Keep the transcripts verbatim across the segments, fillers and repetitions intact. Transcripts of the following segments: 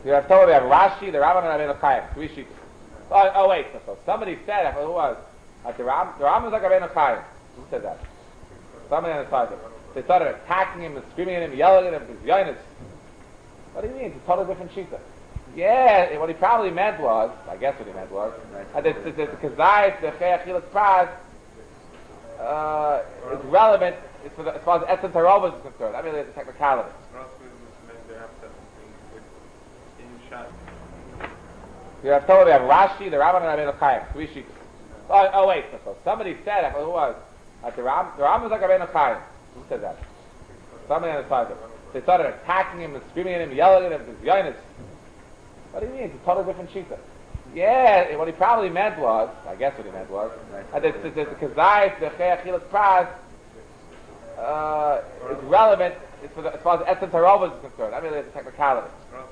You have told me we have Rashi, the Rambam, and Rabbeinu Chaim. Three sheets. Oh, oh wait, so, so somebody said, I forgot who it was, like the Ram, the Rambam is like Rabbeinu Chaim. Who said that? Somebody on the side. They started attacking him and screaming at him, yelling at him, his yoinus. What do you mean? It's a totally different shita. Yeah, what he probably meant was, I guess what he meant was, that the Kazayas, the Cheyachilas Praz, uh, is relevant as far as, as far as Etzem Tarovas is concerned. I mean, it's a technicality. You have told me we have Rashi, the Rambam, and Rabbeinu Chaim. Three sheets. Oh, oh wait, so, so somebody said, I forgot who it was, like the Ram, the Rambam is like Rabbeinu Chaim. Who said that? Somebody on the side. They started attacking him and screaming at him, yelling at him, his yoinus. What do you mean? It's a totally different shita. Yeah, what he probably meant was, I guess what he meant was, that the Kazayas, the Cheyachilas Praz, uh, is relevant as far as, as far as Etzem Tarovas is concerned. I mean, it's a technicality.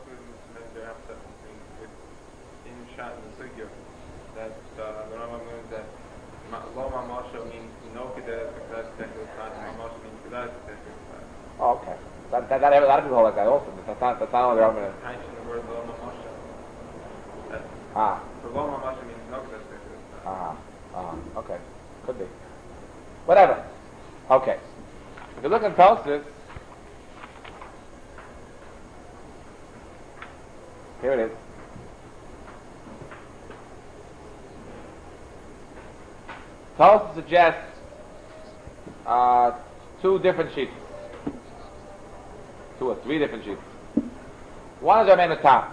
That uh, the Rambam means that Lo Mamasha means no Kedah because Mamasha means Kedah. Oh, okay. That, that, that, a lot of people hold like that also. That's not, that's not only the Rambam. I mentioned the word Lo Mamasha. Ah. So Lo Mamasha means no Kedah. Ah. Ah. Okay. Could be. Whatever. Okay. If you look at Tosfos, here it is. Tosfos suggests uh, two different sheets. Two or three different sheets. One is Rabbeinu Tam.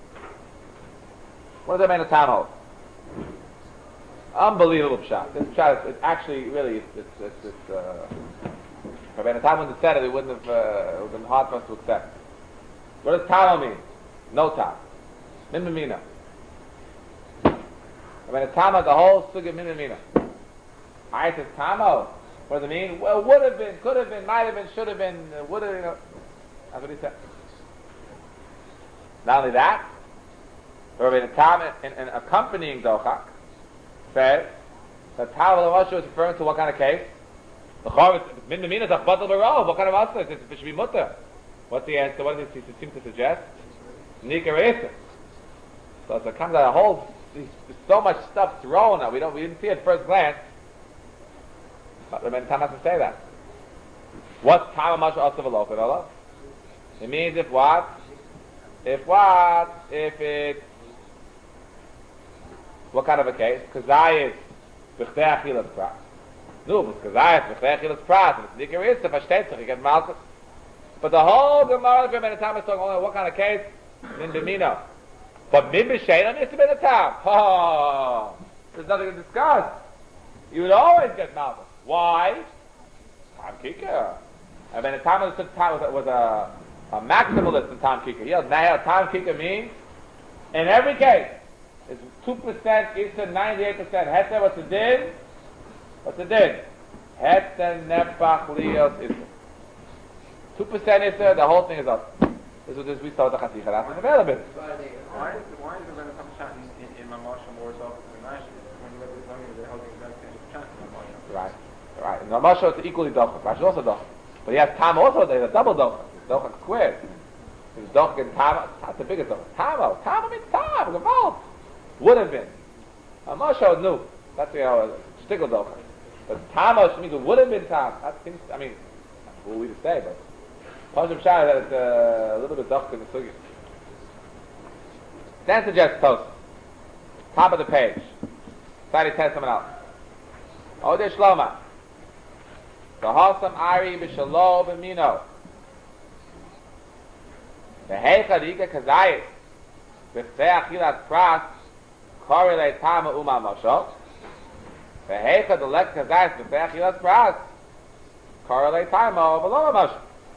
What does Rabbeinu Tam hold? Unbelievable pshat. This pshat is, it's actually really it's it's it's, it's uh, Rabbeinu Tam wouldn't have said it, it wouldn't have uh, it would have been hard for us to accept. What does Tam mean? No Tam. Mimimina. Rabbeinu Tam has the whole sugya Mimimina. I says Tamo. What does it mean? Well, would have been, could have been, might have been, should have been, uh, would have. You know. That's what he said. Not only that, Rabbeinu Tam in, in accompanying Dochak says that Tal V'Lavashu is referring to what kind of case? The Chorv Min Memina is a Batal Barov. What kind of Asla? It should be Mutter. What's the answer? What does he seem to suggest? Nika Reisa. So it comes out a whole. There's so much stuff thrown out. We don't. We didn't see it at first glance. But Rabbeinu Tam has to say that. What's Tam Masha Asav Alof? It means if what? If what? If it's what kind of a case? Kazayis b'chtei achilas pras. No, but Kazayis b'chtei achilas pras. If it's nikar is, versteht sich, you get malchus. But the whole Gemara of Rabbeinu Tam is talking only what kind of case? Min b'mino. But min b'sheina is Rabbeinu Tam. Oh, there's nothing to discuss. You would always get malchus. Why? Tam Kika. And then the time was, was a, a maximalist in Tam Kika. Yeah, now Tam Kika means, in every case, it's two percent, Issa, ninety-eight percent. Heter, what's the din? What's the din? Heter, Nefach, Lios, Issa. two percent Issa, the whole thing is up. This is what we saw with the Chaticha. That's available. Why is why is there some chat in, in, in Mamasha more so than Rashi? When you read the Zohar, they're holding the same chat in Mamasha. Right. Right. In Ramasha, it's equally dochak. Rashi is also dochak. But he has Tam also, there's a double dochak. It's dochak squared. There's dochak and Tam. That's the biggest dochak. Tamo. Tamo means Tam. Gewalt. Would have been. Ramasha is new. That's, you know, a shtickle dochak. But Tamo means it would have been Tam. That seems, I mean, what we to say, but Pashim Shah that it's uh, a little bit dochak in the sugi. Then suggests Tosfos. Top of the page. Side test someone else. Odeh Shloma. V'hasam Ari b'shalo b'mino. V'heicha d'ika kazayis. V'chtei achilas pras. Korelei tama uma mosho. V'heicha d'lek kazayis. V'chtei achilas pras. Korelei tama v'lo mosho.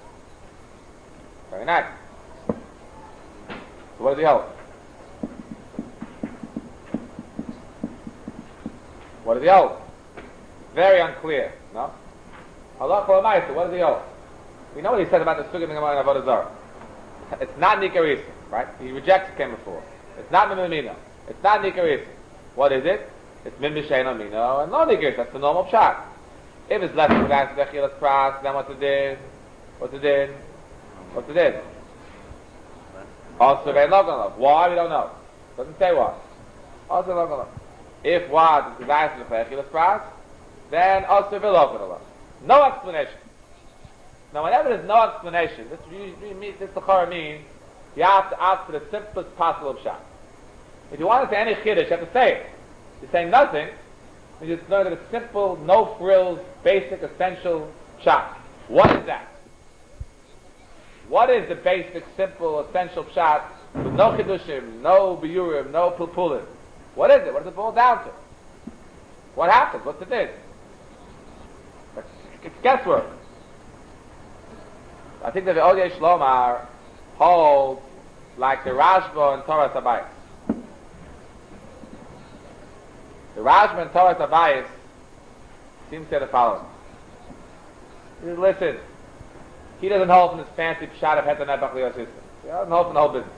Very nice. So what does he hold? What does he hold? Very unclear. No? Allah Chol what does he hold? We know what he said about the Sugya in the Gemara in Avodah Zarah. It's not Nikarisa, right? He rejects it came before. It's not Mimimino. It's not Nikarisa. What is it? It's Mim B'Shein Mino and no Nikarisa. That's the normal pshat. If it's less than that, the Chilas Pras, then what's the din? What's the din? What's the din? Also vein lo ganav. Why? We don't know. Doesn't say why. Also lo ganav. If what is kazayis v'chei achilas pras, then also vein lo ganav. No explanation. Now, whenever there's no explanation, this this this L'chara means you have to ask for the simplest possible shot. If you want to say any chiddush, you have to say it. If you're saying nothing, you just know that it's simple, no frills, basic, essential shot. What is that? What is the basic, simple, essential shot with no chiddushim, no biurim, no pulpulim? What is it? What does it boil down to? What happens? What's the thing? It's guesswork. I think that the Odei Shlomar holds like the Rashba and Torah Sabayis. The Rashba and Torah Sabayis seems to say the following. He says, listen, he doesn't hold from this fancy shot of Hetan Nebach Leo system. He doesn't hold from the whole business.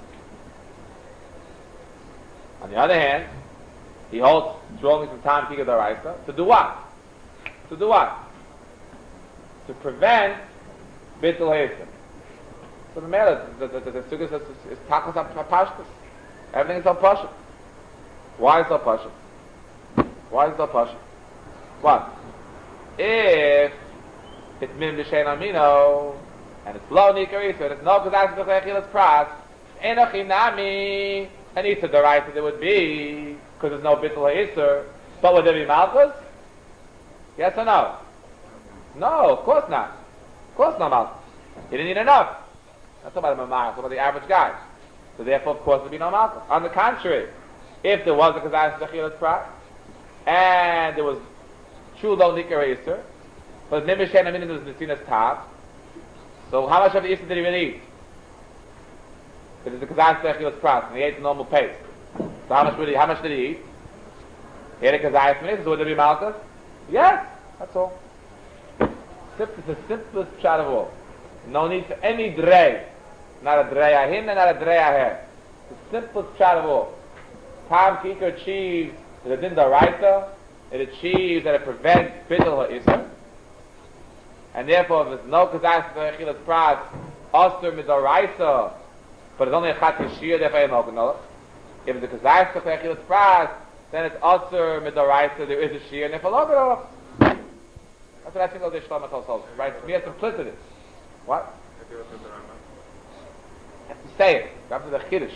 On the other hand, he holds strongly from Tam Kika D'Oraisa. To do what? To do what? To prevent Bittul Ha'isr. So the matter, the the the, the sukkah is is tachas apashtus. Everything is so pashut. Why is so pashut? Why is so pashut? What? If it's min b'shein amino and it's low nikari, so it's no kazayis b'chechilas pras, enochinami, and it's a deraisa there would be because there's no Bittul Ha'isr. But would there be malchus? Yes or no? No, of course not. Of course not malchus. He didn't need enough. Not talking about a mamar, talking about the average guy. So therefore, of course, there would be no malchus. On the contrary, if there was a kazayis b'chechilas pras and there was true low nikar Yisr, but maybe Shen Amin was Nesina's top, so how much of the Yisr did he really eat? Because it's a kazayis b'chechilas pras and he ate the normal pace. So how much did he, how much did he eat? He had a kazayis b'chechilas, so would there be malchus? Yes, that's all. It's the simplest shot of all. No need for any drei. Not a drei ahin and not a drei aher. The simplest shot of all. Tam Kika achieves the din d'oraisa. It achieves that it prevents Bittul Ha'isr. And therefore, if there's no kazayis b'chechilas pras, osur mid'oraisa, but it's only a chat yeshir, therefore ain't no. If it's a kazayis b'chechilas pras, then it's osur mid'oraisa, there is a shir, and therefore lo. That's what I think of the Shlomo holds. Right? It's mere simplicity. What? You have to say it. You have to the chiddush.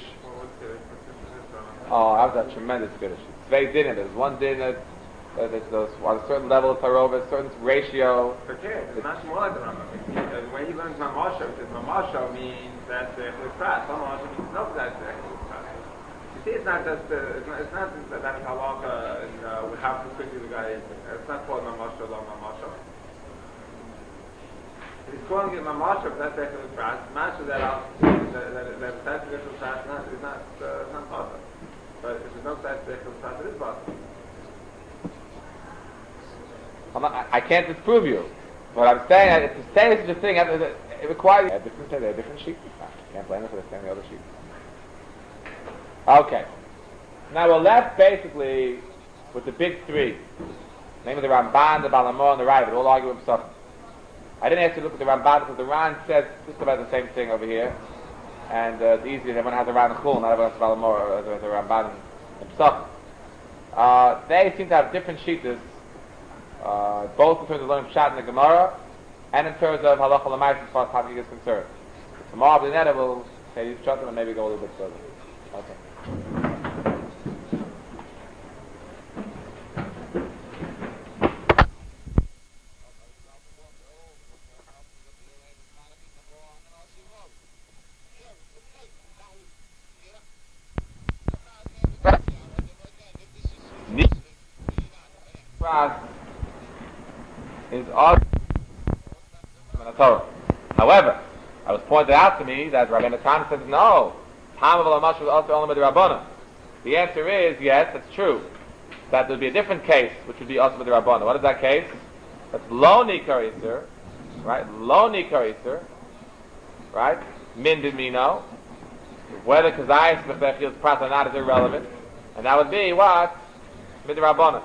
Oh, that was a tremendous chiddush. It's very dinner. There's one dinner. Uh, there's those, on a certain level of tarova, a certain ratio. Okay, it's not more like the Rambam. When he learns Mamasha, because Mamasha means that the Chilipras. Mamasha means no, that's the Chilipras. You see, it's not just uh, it's not, it's not that that's halacha and uh, how quickly the guy is. It's not called Mamasha, lo Mamasha. He's calling it Mamasha, but that's the Chilipras. Masha that out that that that's the Chilipras not is not uh, not possible. But if there's no such the Chilipras, it is possible. I'm not, I, I can't disprove you. But I'm saying that to say such a thing, it, it requires a different, a different sheet. I can't blame them for the same other sheet. Okay. Now we're left basically with the big three. Namely the Ramban, the Balamor, and the Raya. They all argue with Pesachim. I didn't ask you to look at the Ramban because the Ran says just about the same thing over here. And uh, it's easy. Everyone has a Ran and Chul, not everyone has a Balamor or the Ramban and Pesachim. Uh, they seem to have different sheetas. Uh, both in terms of learning Pshat in the Gemara and in terms of halacha l'mayis as far as Hafik is concerned. Tomorrow, B'nei will say these Pshatim and maybe go a little bit further. Okay. Is also however, I was pointed out to me that Rabbi Natan says no. Tam of Alamash was also only with the Rabbana. The answer is yes, that's true. That would be a different case, which would be also with the Rabbana. What is that case? That's lo nikar Yisr, right? Lo nikar Yisr, right? Min did me know. Whether Kazayis Mechbechil's prat or not is irrelevant, and that would be what with the Rabbana.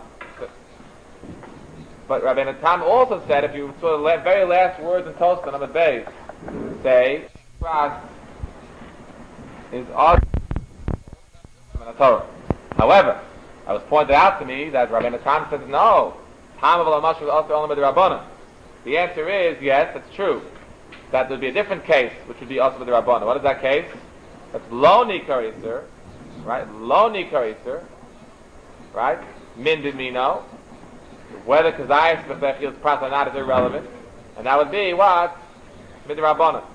But Rabbi Natan also said, if you saw the la- very last words in Tosfos number Beis, say, is also in the Torah. However, I was pointed out to me that Rabbeinu Tam says no. Tam of Mashal is also only with the Rabbanan. The answer is yes, that's true. That would be a different case, which would be also with the Rabbanan. What is that case? That's lo nikar iser, right? Lo nikar iser, right? Min did me know. Whether kazayis b'chlechilas pras or not is irrelevant, and that would be what mid Rabbanan.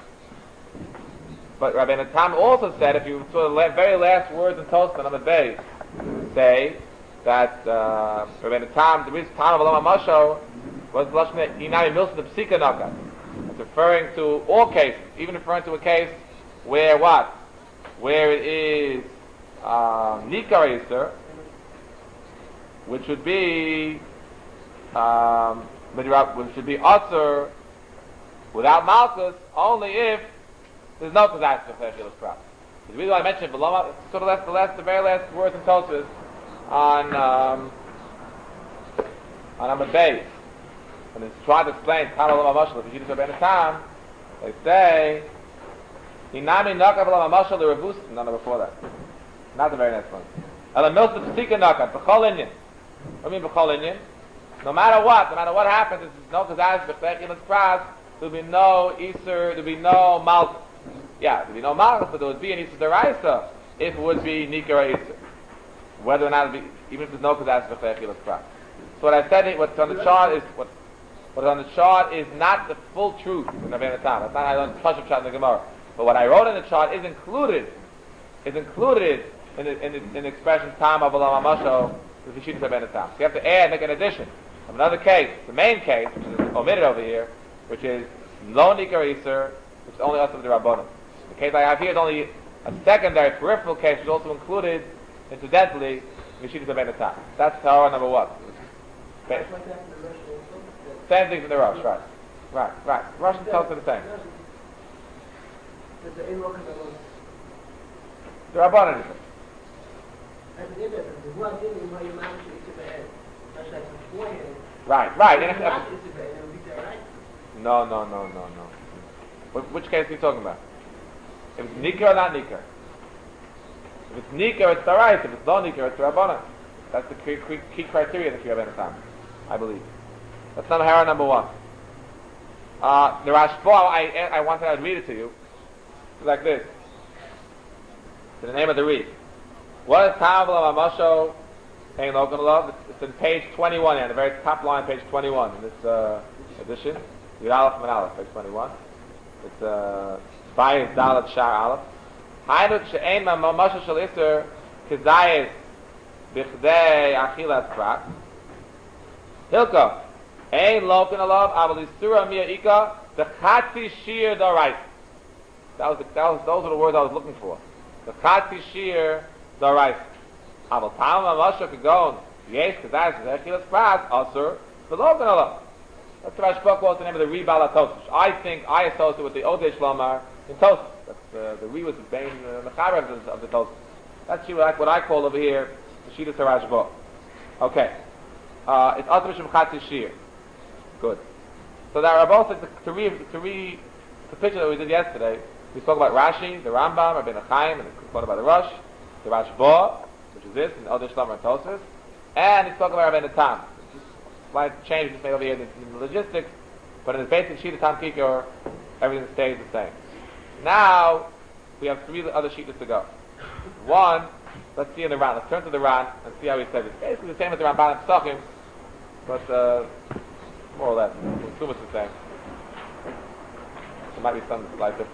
But Rabbeinu Tam also said, if you saw the la- very last words in Tosfos on the base, say that uh, Rabbeinu Tam, the reason Tam of Olam HaMashal was the lashon that inami milsa the psika nakat. It's referring to all cases, even referring to a case where what, where it is uh, nikar iser, which would be um, which should be asur without malchus, only if there's no kazayis b'chlechilas pras. The reason why I mentioned below, sort of last, the last, the very last words in Tosfos on um, on Amud Beis, when it's trying to explain Tam Olam HaMashal, if you just Rabbeinu Tam, they say Inami Nakav Olam HaMashal L'Revus. No, no, before that, not the very next one. Ela Milsa P'Sika Nakav B'Chol Inyan. What do you mean B'Chol Inyan? No matter what, no matter what happens, there's no kazayis b'chlechilas pras. There'll be no iser. There'll be no malchus. Yeah, there'd be no malchus, but there would be an iser deraisa if it would be nikar iser. Whether or not it would be, even if there's no kazayis b'chlechilas pras. So what I said, what's on the chart is what what's on the chart is not the full truth in Rabbeinu Tam. That's not I don't touch up in the Gemara. But what I wrote in the chart is included, is included in the in the, in the expression Tam of Olam HaMashal with the Shittas Rabbeinu Tam. So you have to add, make an addition of another case, the main case, which is omitted over here, which is lo nikar iser, which is only us of the Rabbanim. The case I have here is only a secondary peripheral case, which is also included, incidentally, in the Shittas Rabbeinu Tam. That's Torah number one. Okay. Same things in the Rosh, right? Right, right. Rosh tells us the same. The Rabbanim is it. Right, right. And if, no, no, no, no, no. Which case are you talking about? If it's nikar or not nikar? If it's nikar, it's alright. If it's not nikar, it's rabbanan. That's the key, key, key criteria that you have in time, I believe. That's not Hara number one. Uh, the Rashba, I, I wanted to read it to you. It's like this. It's the name of the read. What is Tam Olam HaMashal? Paying local love. It's in page twenty-one, and the very top line, page twenty-one in this uh, edition. Yud Aleph and Aleph, page twenty-one. It's uh, Bayis Dalet Shar Aleph. Hainu she'ein ma'mashal shel iser kizayis b'chdei achilas prat. Hilka ein loken alav aval isura mia ika the shir darais. That was the, that was those are the words I was looking for. The chatzi shir darais. Aval tam ma'mashal kagon yes kizayis b'chilas prat asur v'loken alav. That's the Rashba quotes the name of the Ri Bala Tosfos. I think I associate with the Odei Shlomar in Tosfos. That's uh, the Ri was the main mechaber uh, of, of the Tosfos. That's like what I call over here the Shittas HaRashba. Okay, uh, it's Atzma Shem Chatzi Shir. Good. So that Rabbi said to re to re the picture that we did yesterday. We spoke about Rashi, the Rambam, Rabbeinu Chaim, and the quote about the Rosh, the Rashba, which is this, and the Odei Shlomar and Tosfos, and he spoke about Rabbeinu Tam. Slight change just made over here in the, in the logistics, but in the basic sheet of Tam Kikor, everything stays the same. Now, we have three other sheets to go. One, let's see in the Ran. Let's turn to the Ran and see how he says it. Basically the same as the Ramban and Pesachim, but uh, more or less. We'll assume it's the same. There might be some slight difference.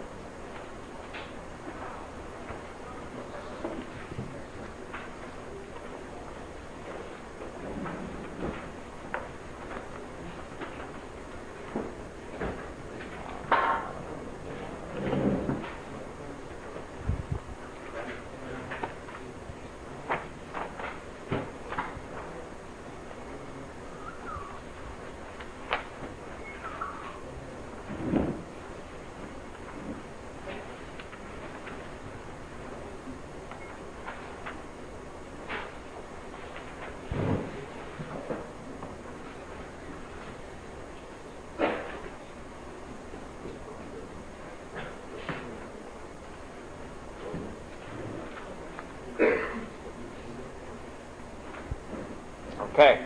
Okay.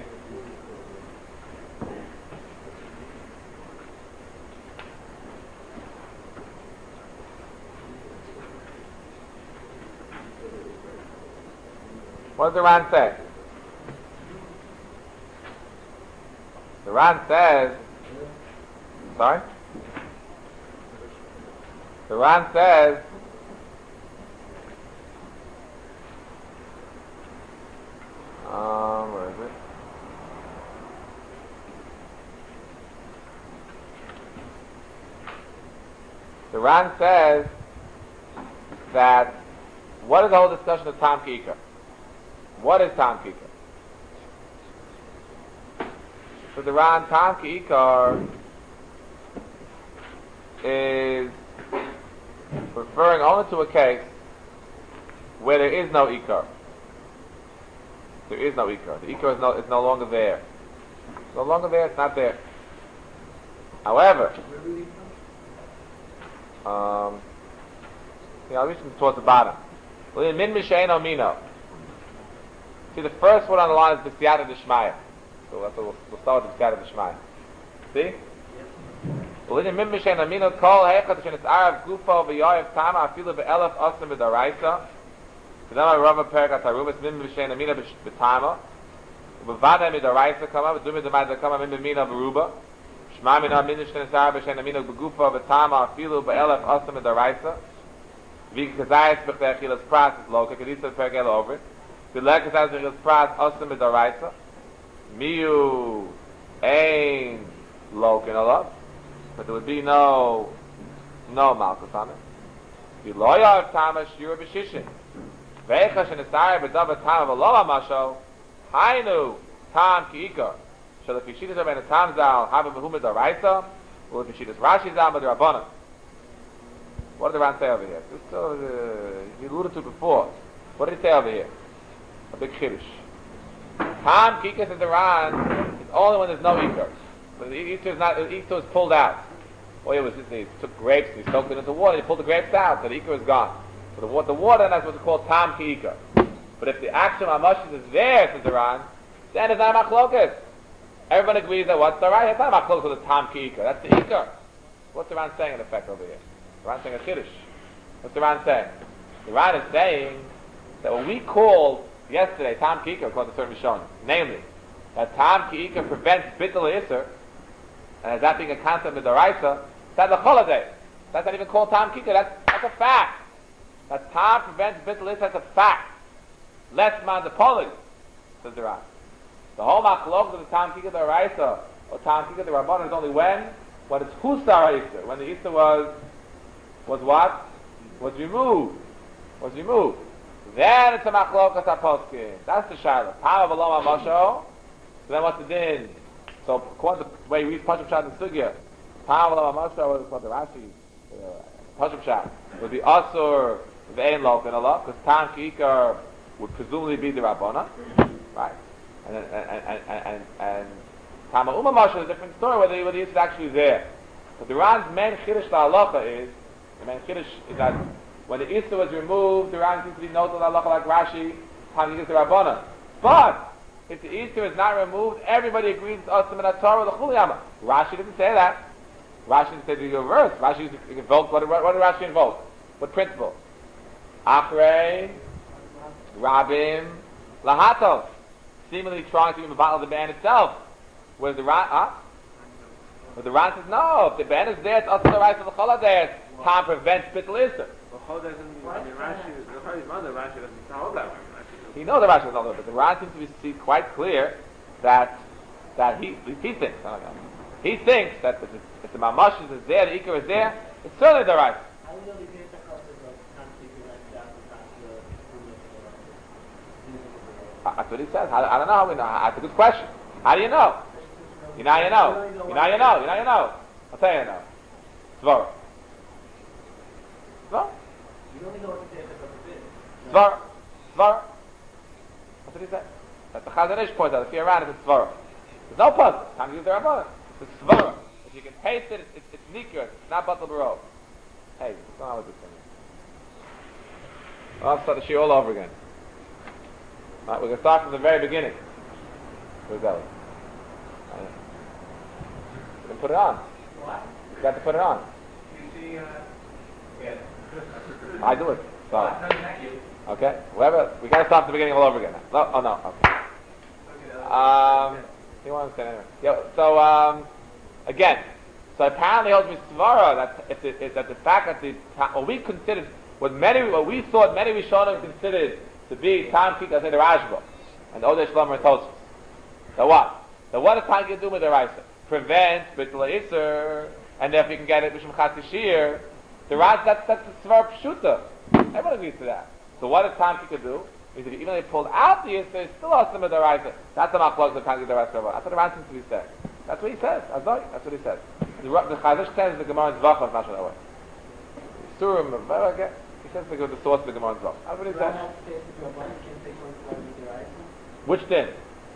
What does the Ran say? The Ran says, sorry? The Ran says, um, where is it? The Ran says that, what is the whole discussion of Tam Kika? What is Tam Kika? So the Ran, Tam Kikar is referring only to a case where there is no Ikar. There is no Ikar. The Ikar is no, is no longer there. It's no longer there, it's not there. However, um, yeah, I'll reach towards the bottom. Min Mishaino Mino. See, the first one on the line is the Siyata Dishmaya. So that's what we'll, we'll start with the Siyata Dishmaya. See? L'inin min mishen amino kol heichot shen es arav gufo v'yoyev tama afilu be'elef osem b'daraisa. V'dama rava perik atarumas min mishen amino b'tama. V'vada midaraisa kama v'dumi d'mai kama min b'mina v'ruba. Shma mina min shen es arav shen amino b'gufo v'tama afilu be'elef osem b'daraisa. V'kazayis b'chtei achilas pras is loka. Kedisa perik elo over it. V'lek kazayis b'chilas pras osem b'daraisa. Miu ein loka alav. But there would be no no malchus on it. V'loya of tama shira b'shishin. V'echa shenesari b'dav tama v'lo amasho. Hainu tam ki'ikar. So if Yeshidus Rabbeinu Tam Zal hava b'humid d'araisa, or if Yeshidus Rashi Zal b'drabanan. What did the Ran say over here? This, uh, he alluded to before. What did he say over here? A big chiddush. Tam ki'ikar, says the Ran, is only when there's no ikar. So the ikar is not, the ikar is pulled out. All he was he took grapes and he soaked it into water. He pulled the grapes out, so the ikar is gone. So the water, the water, that's what's called tam ki ikar. But if the action mamashis is there, says the Ran, then it's not a machlokas. Everyone agrees that what's the right? It's not a machlokas with the tam ki ikar. That's the ikar. What's the Ran saying in effect over here? The Ran saying a chiddush. What's the Ran saying? The Ran is saying that what we called yesterday tam ki ikar, called the certain Rishon, namely that tam ki ikar prevents bittul iser. And as that being a concept of the Raisa, that's a holiday. That's not even called Tam Kika, that's, that's a fact. That Tam prevents Bittul, that's a fact. Less man the poly, says the Ran. The whole machlok of the Tam Kika the Raisa, or Tam Kika the Rabbanan is only when? When it's Husar Easter. When the Easter was, was what? Was removed. Was removed. Then it's a machlok of Saposkin. That's the Shiloh. Tam of Alom HaMosho. So then what's the din? So, according to the way we read Pashup Shat in Sugya, Pa'av L'Amasha, what the Rashi, Pashup Shat, would be Asur V'ein Lok and Allah, because Tam Ki'ikar would presumably be the Rabbana, right? And and and and and, and Tam U'Mamasha is a different story, whether the, whether the Yisra is actually there. But the Ran's main Chiddush La'alacha is, the main Chiddush is that when the Yisra was removed, the Ran seems to be noted La'alacha like Rashi, Tam Ki'ikar is the Rabbana. But, if the Easter is not removed, everybody agrees it's Asam and Atar or the Chuliyama. Rashi didn't say that. Rashi didn't say the reverse. Rashi invoked, what did, what did Rashi invoke? What principle? Achrei, Rabim, Lahatos. Seemingly trying to even bottle the ban itself. Whereas the Ran, huh? But the Ran says, no, if the ban is there, it's Asam the right for the Chala there. Time prevents Bittul Easter. Well, Chol doesn't, I mean, Rashi, the mother, Rashi doesn't hold that way. He knows the Rashi is not there, but the Ran seems to be see quite clear that that he he thinks oh my God, he thinks that if the, if the Mamash is there, the Ikar is there, it's certainly the right. That's what he says. I, I don't know how we know. That's a good question. How do you know? You know you know. You know you know. You know you know. I'll tell you now. Svara. Svara. You only know what to say about the Svara. Svara. That's what he said. That's the Chazon Ish points out. If you're around, it's a svara. There's no puzzle. Time to use the Rabbanan. It's a svara. If you can taste it, it's, it's, it's nikkur. It's not batal b'rov. Hey, what's going on with this thing? I'll start the shir all over again. Alright, we're going to start from the very beginning. Where's Ellie? You can put it on. What? You got to put it on. You see, uh, yeah. I do it. So, No, thank you. okay. Whoever, we got to start at the beginning all over again. Now. No, oh no. Okay. Okay, Um, you want to say anyway? Yeah. So um, again, so apparently holds me svara that if the, if that the fact that the what we considered what many what we thought many Rishonim considered to be time kik as in the Rashba and Odei Shlomo and Tosfos. So what? So what does time kik do with the Raisa? Prevent bittul iser, and if you can get it mishum chatzishir, the Raz that's that's the svara pshuta. Everyone agrees to that. So what does time kik do? Means if even though they pulled out the iser, it's still awesome with the Raisa. That's the machlok the time kik the Raisa. That's what the Raz seems to be saying. That's what he says. Azoi. That's what he says. The, the Chazon says the Gemara is Zvachah, not Shana Away. Surim, okay. He says the, the source of the Gemara is Zvachah. That's what he says. Which din?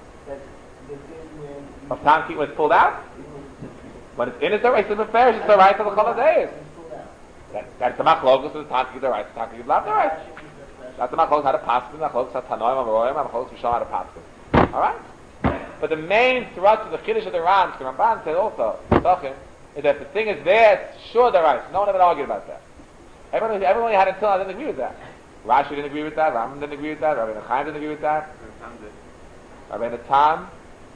Of time keep when it's pulled out? When it's in, it's the right. It's the fair. It's the right of the Choladeis. That, that's the machlokos of the time keep the right. The time keep the right. That's the machlokos how to pass. The machlokos how to tanoim amaroim. Machlokos we show how to pass. All right. But the main thrust of the Kiddush of the Ran, the Ramban said also, is that the thing is there, it's sure they're right. No one ever argued about that. Everyone, everyone had until I didn't agree with that. Rashi didn't agree with that, Rambam didn't agree with that, Rabbi Chaim didn't agree with that. Rabbi Natan,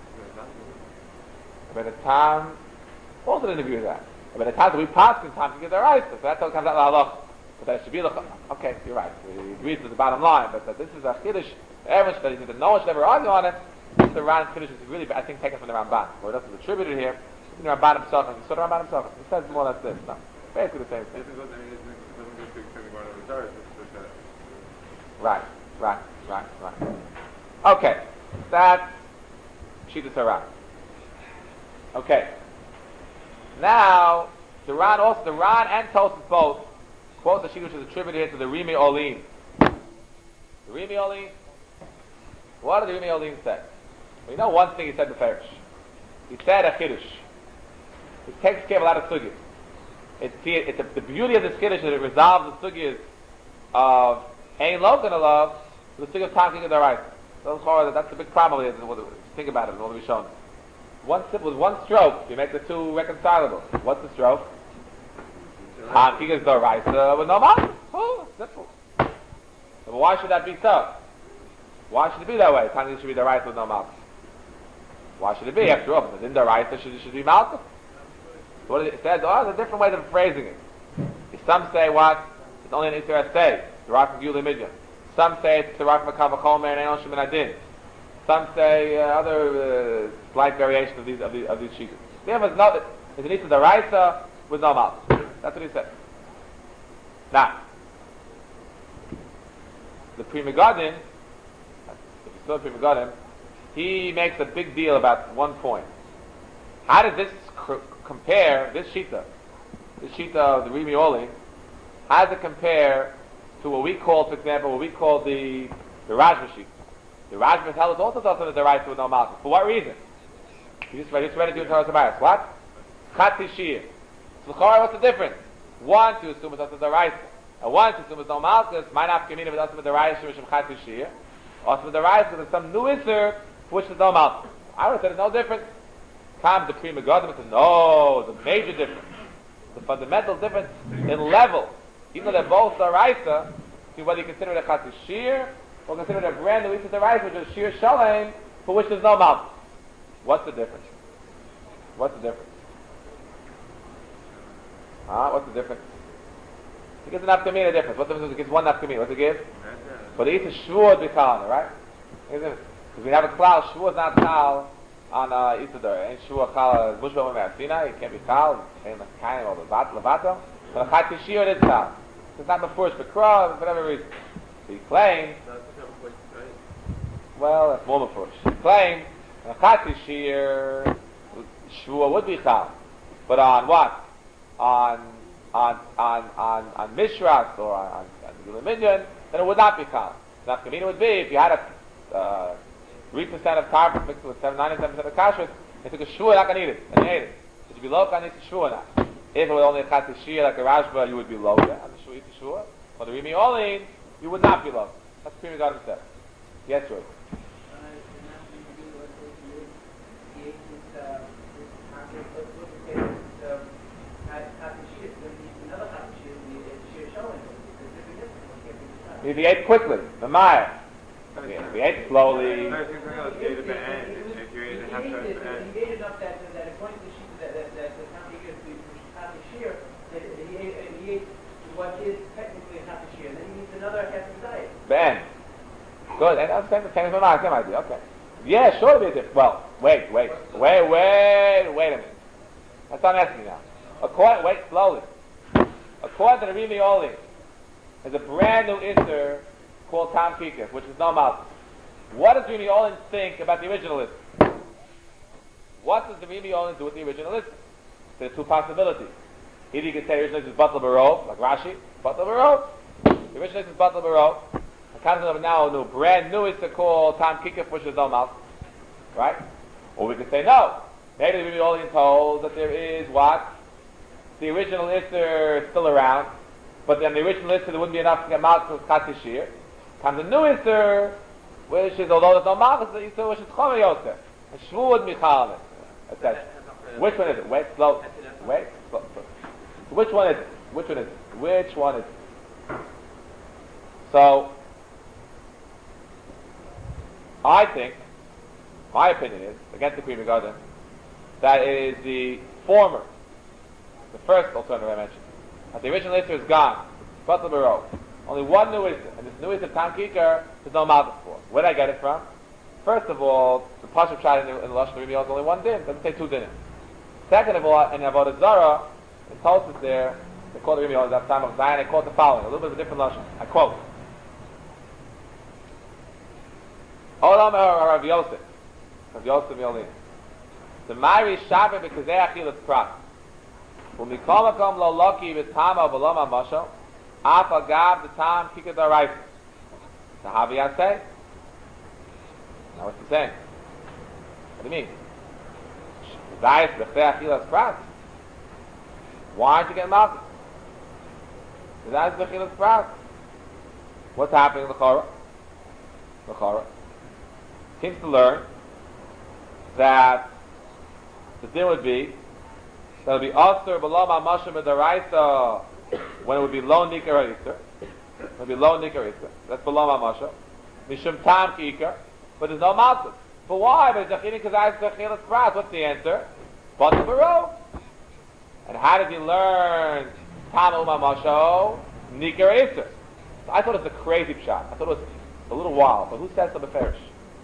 Rabbi Natan also didn't agree with that. Rabbi Natan, we pass in time to get the right, so that's how it comes out of the halach. But that should be the, okay, you're right, we agree to the bottom line, but that this is a Kiddush, everyone should, that no one should ever argue on it. The Ran Kiddush is really, I think, taken from the Ramban. Or that's attributed here. The Ramban himself, he saw the Ramban himself. He says more or less this. No, basically the same thing. Right, right, right, right. Okay, that's Shita Torah. Okay. Now, the Ran also, the Ran and Tosfos both quote the Shita which is attributed here to the Rimi Olim. The Rimi Olim. What did the Rimi Olim say? We know one thing he said beferish. He said a chiddush. He takes care of a lot of sugyas. It's, it's a, the beauty of this chiddush that it resolves the sugyas of ein lo gonna love the sugyas of talking of the right. So that's the big problem. Here. Think about it. It will be shown. One with one stroke, you make the two reconcilable. What's the stroke? Talking is the right with no mouth. Oh, simple. But why should that be so? Why should it be that way? Talking should be the right with no mouth. Why should it be? After all, if it's in the right, it should, it should be malchus. So what it says, oh, there's a different way of phrasing it. Some say what? It's only an Isra say, the right from Gula Midyan. Some say it's the right from Akava Chomer and Enoshim and Adin. Some say uh, other uh, slight variations of these of these, of these sheets. The other is no, it's an Isra the right with no malchus. That's what he said. Now, the Pri Megadim, if you saw the Pri Megadim, he makes a big deal about one point. How does this cr- compare, this Shita, this Shita of the Rimi Oli, how does it compare to what we call, for example, what we call the the Rajma Shita? The Rajma tells us also something that the right with no malchus. For what reason? You just read, just read it to Torah Sabayas. What? Chatzi Shir. So what's the difference? One to assume it's also the right, and one to assume it's no malchus. Might not communicate with us with the right from Chatzi Shir. Also with the right, because there's some new iser which is no malchus. I would have said it's no difference. Comes the Pri Megadim and says, no, the major difference, the fundamental difference in level, even though they're both Daraisa, see whether you consider it a Chatzi Shir or consider it a brand new Isra Daraisa, which is Shir Shalem, for which there's no malchus. What's the difference? What's the difference? Ah, what's the difference? It gives an nafkamina difference. What's the difference? It gives one nafkamina. What's it give? But the Isra Shvuah is B'chalana, right? Because we have a klal, Shvuah is not klal on uh, Isidore. Ain't Shvuah klal, Mushba Me'asina, it can't be klal, ain't kind of Levato. But a Chatzi Shir it is klal. It's not before Shbekra, for whatever reason. So he claimed, well, that's more before. He claimed, a Chatzi Shir, Shvuah would be klal. But on what? On, on, on, on, on Mishras or on, on Gula Midyan, then it would not be klal. Nafkamina would be, if you had a, uh, three percent of carbon mixed with seven, ninety-seven percent of kashrus, they took a shvuah, not going to eat it, and they ate it. Would you be low on this shvuah now? If it was only a Chatzi Shir like a Rashba, you would be low on the shvuah, eat the shvuah. For the Rimi Olin, you would not be low. That's what Pri Megadim said. Yes, George. If he ate quickly, the Maya. If he ate slowly. No, I think something else gave it the end. If you ate it half He the ate it, end. he ate enough that, that according to the sheet that, that, that the time he gets to Shechat Shear, that he ate, he ate what is technically a Shechat Shear, and then he eats another half his diet. Ben. Good. And that's the same, same idea. Okay. Yeah, sure. It'll be different. Well, wait, wait, wait, wait, wait a minute. That's what I'm asking now. According, wait, slowly. According to the Rimi Oli, there's a brand new Isser called Tam Kikif, which is no Malchus. What does Rimi Olin think about the original Isser? What does the Rimi Olin do with the original Isser? There's two possibilities. Either you can say the original Isser is Batal Barov, like Rashi, Batal Barov. The original Isser is Batal Barov. The concept of now a new, brand new Isser called Tam Kikif, which is no Malchus. Right? Or we could say no. Maybe the Rimi Olin told that there is what? The original Isser is still around, but then the original Isser there wouldn't be enough to get Malchus Chatzi Shir. Comes a new Isser, which is, although there's no Malchus, the Isser which is Chomer Yosef. And Shvuad Michal, et cetera. Which one is it? Wait, slow. Wait, slow, slow. So which one is it? Which one is it? Which one is it? So, I think, my opinion is, against the Pri Megadim, that it is the former, the first alternative I mentioned. That the original Isser is gone. Batal Barov. Only one new Isser. And this new Isser, Tam Kikar, there's no Malchus for. Where did I get it from? First of all, the Pashup shot in the, in the Lashon Rimi is only one din. It doesn't say two dinim. Second of all, in Avodah Zarah, in Tosfos there, they call the Rimi Oz at time of Zion, they quote the following, a little bit of a different Lashon. I quote. Olam Rav Yosef. Rav Yosef Yolin. The Mari Shabbat B'Kazei Achilas Prat. U'mikol makom lo loki v'tama v'lo mamasho, af agav the tam kikar d'oraisa. So how do you say? Now what's he saying? What do you mean? Zayis b'Kazei Achilas Prat. Why aren't you getting Malchus? Zayis b'Achilas Prat. What's happening in the Chorah? The Chorah seems to learn that the din would be that it would be Asur B'Lo Ma'Masha B'Daraisa when it would be Lo Nikar Isser. It would be Lo Nikar Isser. That's B'Lo Ma'Masha. Mishum Tam Kikar. But there's no Malchus. But why? But it's Zachini Kazayis Zachilas Prat. What's the answer? Batal Barov. And how did he learn Tam U'Ma'Masha Nikar Isser? So I thought it was a crazy shot. I thought it was a little wild. But who says the Beferish?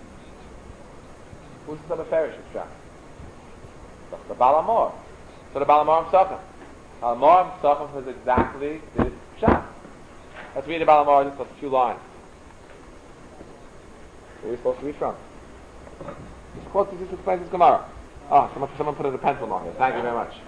Who says the Beferish shot? The Balamor. So the Balamor Psachim. Balamor Psachim is exactly this shot. Let's read the Balamor just a few lines. Where are you supposed to read from? This quote this explains this Gemara. Oh, someone, someone put in a pencil mark here. Thank you very much.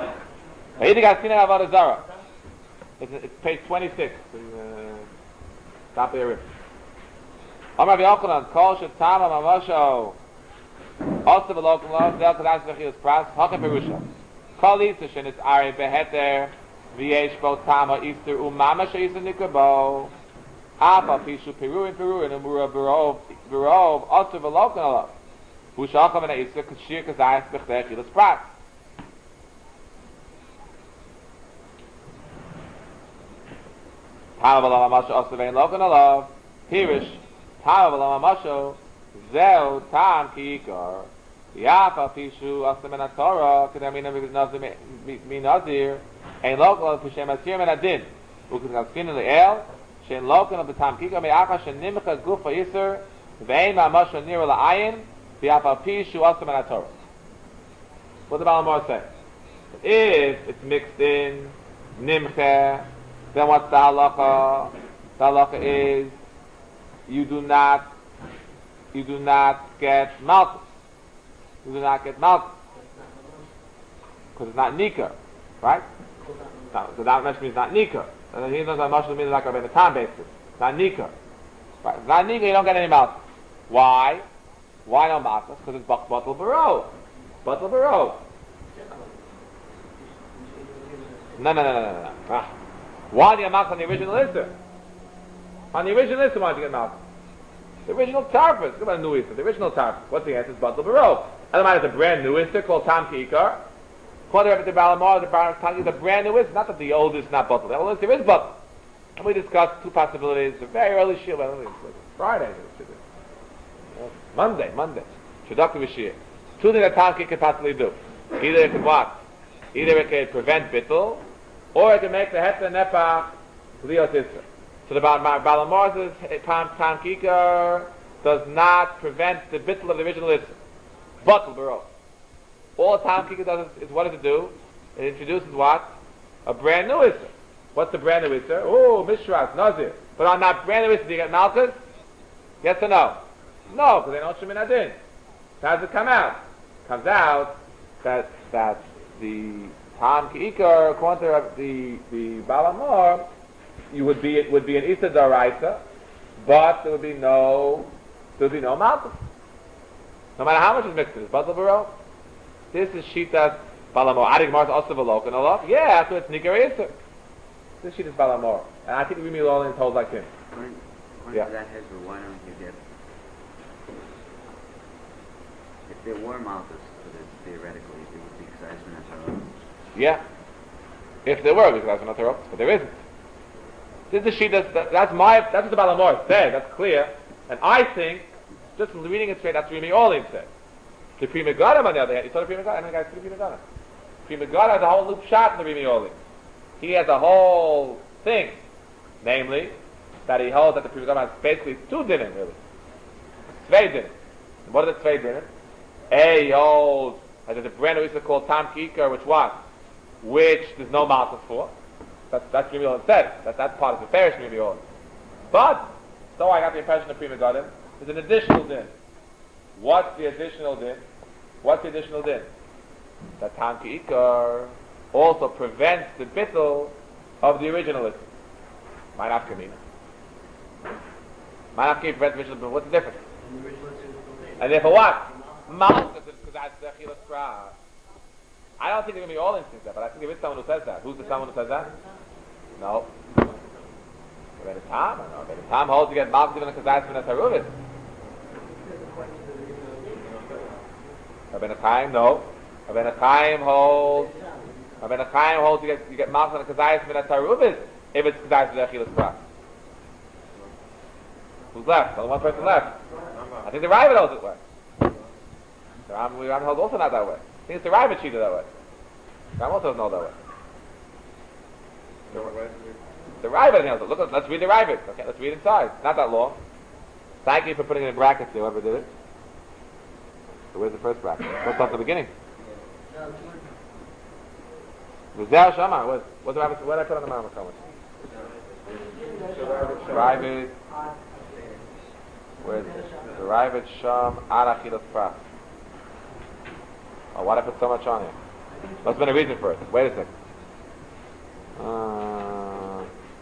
It's, it's page twenty-six. Uh, top of your rib. Amar V'Yochanan, Kol Shetama Mamasho. Also the local law, Del Kadas V'Chilas Pras, Hakem Perusha. Kol Yisra Shen It's Ari Beheter, V'yesh Bo Tama Yisra Umama Sheyisra Nikabo, Apa Pishu Peru in Peru, and Umura Barov, Barov, also the local law. Who shall come in a Yisra, Kashir Kazayas V'Chilas Pras. Tama V'Lam Amasho, also Vein Local law, Pirish, Tama V'Lam Amasho, Zeu tam kikar yafa pishu asamen atorah kedamina mi nazir ein local pishem asir men adin ukazkin le'el shein local of the tam kikar me'acha shenimcha gufa yiser ve'ein ma'amasha nira la'ayin yafa pishu asamen atorah. What the Balamor say? If it's mixed in nimcha, then what's the halacha? The halacha is you do not You do not get Malchus. You do not get Malchus. Because it's not Nikar. Right? No, so that means it's not Nikar. And he knows that Moshe means like a time basis. It's not Nikar. Right? It's not Nikar, you don't get any Malchus. Why? Why no Malchus? Because it's Batal Barov. Batal Barov. No, no, no, no, no, no. Ah. Why do you get Malchus on the original Isser? On the original Isser, why do you get Malchus? The original Tarfus. Come on, new Isser. The original Tarfus. What's the answer? It's Batal Barov. Otherwise, it's a brand new Isser called Tam Kikar. According to the Balamar, the Balamar is the brand new Isser. Not that the old is not Batal. The old Isser is Batal. And we discussed two possibilities. A very early shir, well, it's Friday, it's Monday, Monday. Shadakti Shir. Two things that Tam Kicker could possibly do. Either it could what? Either it could prevent bittul, or it could make the Heta Nepach Lios Isra. So the Balamor says Tam Tam Kicker does not prevent the bittul of the original Isra. Batul Baro. All Tam Kicker does is, is what does it do? It introduces what? A brand new Isra. What's the brand new Isra? Oh, Mishras, Nazir. But on that brand new Isra, do you get Malchus? Yes or no? No, because they don't Shemin Adin. So how does it come out? It comes out that that the Tam Ki'ikar, according to the the Balamor, you would be it would be an Issa Daraisa, but there would be no there would be no Malchus. No matter how much is mixed in this Batal Baro. This is Shitas Balamor. Adik Mars also Velok and Allah. Yeah, after it's Nikar Issa. This Shitas Balamor. And I think Rimi Lolin is told like him. According, according Yeah. to that Hezbollah, why don't you get, if there were Malchus, theoretically, it would be K'zayis Min Yeah. If there were, because that's not there, but there isn't. This is the sheet that's, that, that's my, that's what the Balamor said, that's clear. And I think, just from reading it straight, that's what Rimi Olin said. The Pri Megadim, on the other hand, you saw the Pri Megadim, I mean, guys, the Pri Megadim. Pri Megadim has a whole loop shot in the Rimi Olin. He has a whole thing, namely, that he holds that the Pri Megadim has basically two dinim, really. Zwei dinim. What are the zwei dinim? A, he holds that there's a brand new Issa called Tam Ki'ikar, which what? Which there's no Malchus for. That's, that's Rimi Olin said. That, that's part of the parish Rimi Olin. But, so I got the impression of Pri Megadim, there's an additional din. What's the additional din? What's the additional din? That Tam Ki'ikar also prevents the bittul of the original Issa. Ma'anaf Kamina. Ma'anaf Kamina prevents the original, but what's the difference? And therefore what? Malchus, because that's the Achilas Pra. I don't think they're going to be all instincts that, but I think there is someone who says that. Who's the someone who says that? No. Rabbeinu Tam, I know. Rabbeinu Tam holds to get Malchus even because that's been a Taruvis. Rabbeinu Chaim, no. Rabbeinu Chaim holds. Rabbeinu Chaim holds to get you get Malchus and Kazayis min Taruvis if it's Kazayis with Achilas Pra. Who's left? Only one person left. I think the Ravid holds it way. The Ravid holds also not that way. I think it's the Ravid cheated that way. Ram also doesn't hold that way. The Ravid holds it. Look, let's read the Ravid. Okay, let's read inside. It's not that long. Thank you for putting it in brackets, whoever did it. So where's the first bracket? What's off the beginning? Vizel Shama. What's what's the Ravid? What did I put on the Mama comment? Ravid. Where's it? The Ravid Sham Arachilas Pras. Oh, why did I put so much on here? Must have been a reason for it. Wait a second. Uh,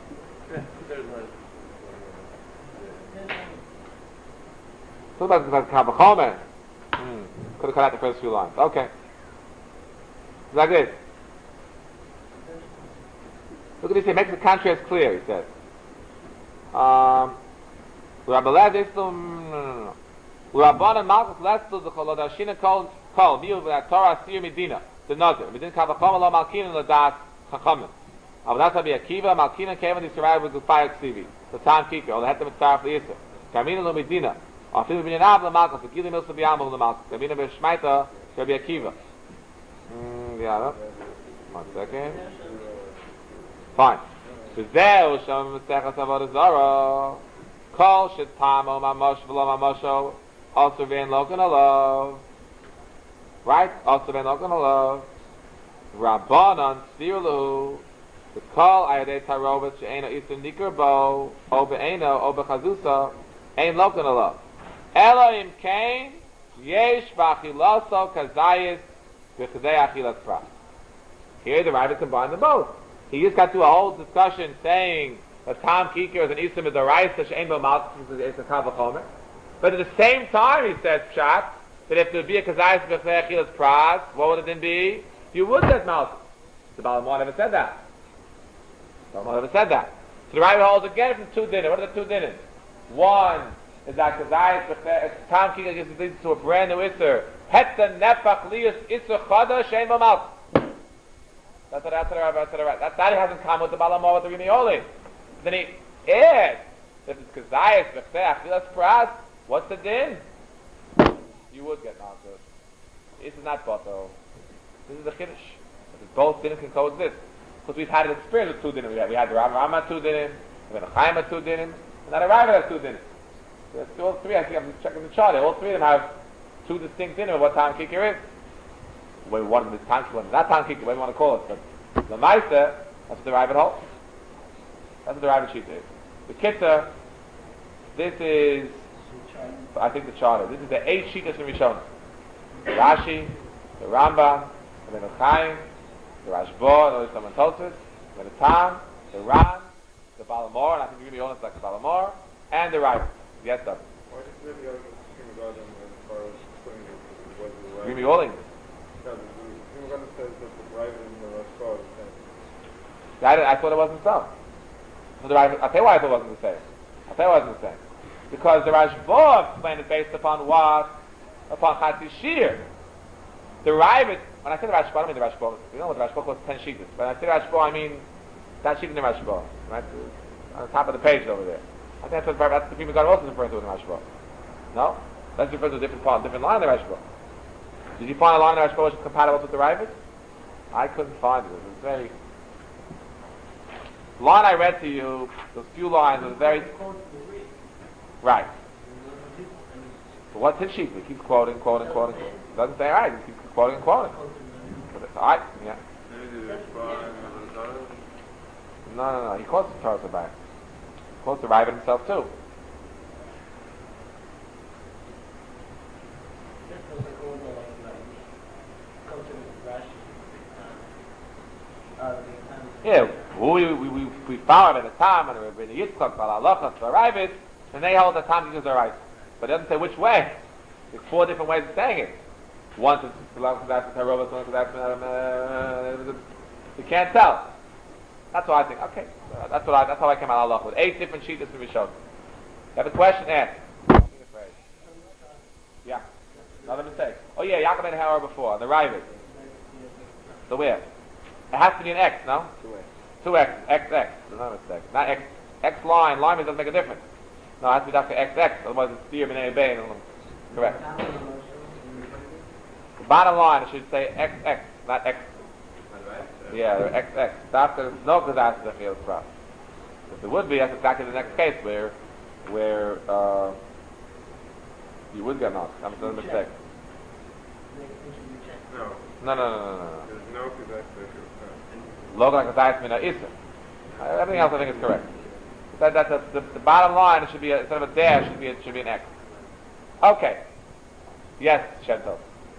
so about the Kabbachomer. Hmm. Could have cut out the first few lines. Okay. It's like this. Look at this. He makes the contrast clear. He says. Um. Rabbalad Islam. No, no, no. Rabbanan Malchus Lestul the Cholodashina Kol Kol Miu v'At Torah Sir Medina the Nazir Medina Kavachom Lo Malkin Ladas Chachamim. Avnasa Akiva Malkina came and survived with the fire Ksivi. The Tam Ki'ikar or the Hetem Mitzaref L'Yisra. Kamina Lo Medina. Afilu B'Yanav Lo Malchus. The Gili Milsa B'Yamal Lo Malchus. Kamina B'Shmaita Rabbi Akiva. Yeah. One second. Fine. V'Zeu Shem Mesechas Avodah Zarah. Kol Shetamo Mamosh V'Lo Mamosho. Also being local love. Right? Also being local love. Rabbanan Svirlu. The call Ayadei Tarovat She'ena Isum Nikar Bo. O Be'ena O Be'chazusa. Ein local love. Elohim Kain. Yesh B'achilaso Kazayis. B'chidei Achilas Pras. Here the Rabbis combine them both. He just got through a whole discussion saying that Tam Ki'ikar is an Isum Midaraisa She'en Bo Malchus is a Kavachomer. But at the same time, he says, Pshat, that if there would be a Kazayis B'chlei Achilas Pras, what would it then be? You would get Malchus. The Balamor never said that. The Balamor never said that. So the Rabbah holds again from two dinners. What are the two dinners? One is that Kazayis B'chlei, Tam Ki'ikar gives leads to a brand new Isser. Heta Nefach Lius Isser Chada Shein Bo Malchus. That's what that's what the Rabbah said. That, that has in common with the Balamor with the Rimi Oli. Then he adds, if it's kazayas v'chtei achilas pras, what's the din? You would get malchus. This is not batal. This is the chiddush. Both dinim can coexist. Because we've had an experience with two dinim. We had, we had the Rav Rama two dinim, we had the Chaim two dinim, and now the Rav has two dinim. So that's all three. I think I'm just checking the chart. All three of them have two distinct dinim of what time kikir is. Whether one of them is time kikir, not time kikir, whatever you want to call it. But the Meister, that's what the Rav holds. That's what the Rav sheet is. The Kitzur, this is, I think the charter. This is the eight sheetas from Rishon. The Rashi, the Rambam, the Ben Chaim, the Rashba, the Oisam Tosis, the Tam, the Ran, the Balamor, and I think you're going to be honest like the Balamor, and the Rav. Yes, sir. Why did you really argue with as far as putting it was the right? Give me all in. No, the Shimon says that the right and the Rashba is the same. I, I thought it wasn't so. so the Rav, I'll tell you why I thought it wasn't the same. I'll tell you why it wasn't the same. Because the Rashba explained it based upon what? Upon Chatzi Shir. The Ravid, when I say the Rashba, I don't mean the Rashba. You know what the Rashba calls ten sheets. When I say Rashba, I mean that sheet in the Rashba. Right? On the top of the page over there. I think that's what that's the people God also referring to in the Rashba. No? That's referring to a different part, different line in the Rashba. Did you find a line in the Rashba which is compatible with the Ravid? I couldn't find it. It was very... The line I read to you, those few lines, was very... Right. So what's his sheet? He keeps quoting, quoting, quoting. It doesn't say right, he keeps quoting and quoting. Alright, yeah. No, no, no, he quotes the Torah back. He quotes the Ravid himself too. Yeah, we we we we found at a time and we're in the Yitzchak, Balalachas, the Ravid, and they hold the time because they're right. But it doesn't say which way. There's four different ways of saying it. One is belongs to that Tarova, one is that you can't tell. That's what I think. Okay, uh, that's what I, that's how I came out of Allah with eight different sheets to be shown. You have a question? Ask. Yeah. Another mistake. Oh yeah, Yaakov made a error before. The Ravid. So where? It has to be an X, no? Two X. Two X. X X. There's no mistake. Not X. X line. Line doesn't make a difference. No, it has to be Doctor X X. Otherwise it's Steer B'nai Bay. Correct. The bottom line, it should say X X, not X. Yeah, X X. Doctor, no, because that's the field crop. If it would be, that's exactly the next case where, where uh, you would get knocked. That's a mistake. No. No, no, no, no, no. There's no because that's the field Logan Kazayas Mina Issa. Everything else I think is correct. That, that, that, the, the bottom line, it should be a, instead of a dash, it should be a, should be an X. Okay. Yes, Shentel.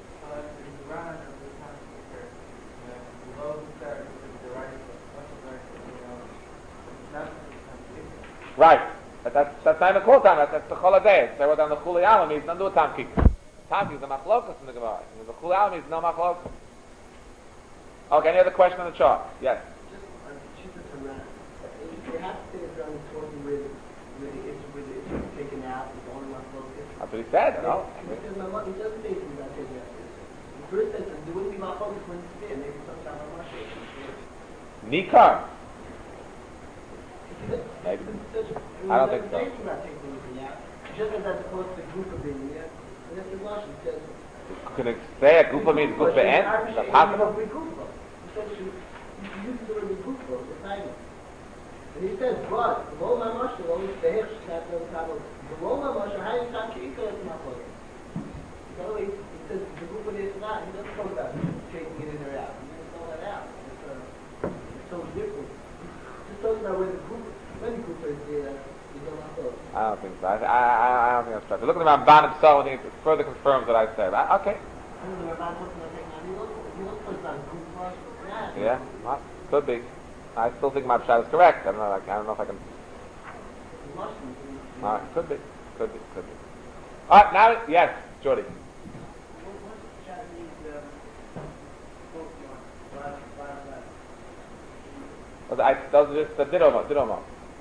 Right. But that's that's not even called time. That's, that's the Choladei. They wrote down the Chuli Alam means not do a time kick. Time kick is the machlokas in the Gemara. The Chuli Alam means no machlokas. Okay. Any other question on the chart? Yes. Just on Shita Torah, you have to say it's around talking with with the issue with the issue taken out. It's only machlokas. That's what he said. No. He says my mom. He doesn't say it's not taken out. The first sentence, there wouldn't be machlokas when it's there. Maybe sometime I'm not sure. Nikar. Maybe. I don't think so. Just as that's opposed to Gufa being there, and that's the Russian says. Can it say a Gufa means Gufa end? Is that possible? He says you use the word Gufa, the title. And he says, but the Roma Moshe, always the Hirsch, that's no problem. The Roma Moshe, how you can't keep it in my pocket. By the way, he says the Gufa is not, he doesn't talk about taking it in or out. He doesn't throw that out. It's, uh, it's so different. Just talking about where the Gufa, when the Gufa is there, you don't have to. I don't think so. I, I, I, I don't think that's true. Look at the Ramban himself, I think it further confirms what I said. I, okay. Yeah, well, could be. I still think my pshat is correct. I don't know. I, I don't know if I can. All right, could be, could be, could be. All right, now, yes, Jordy. I, those are just the didomo, didomo.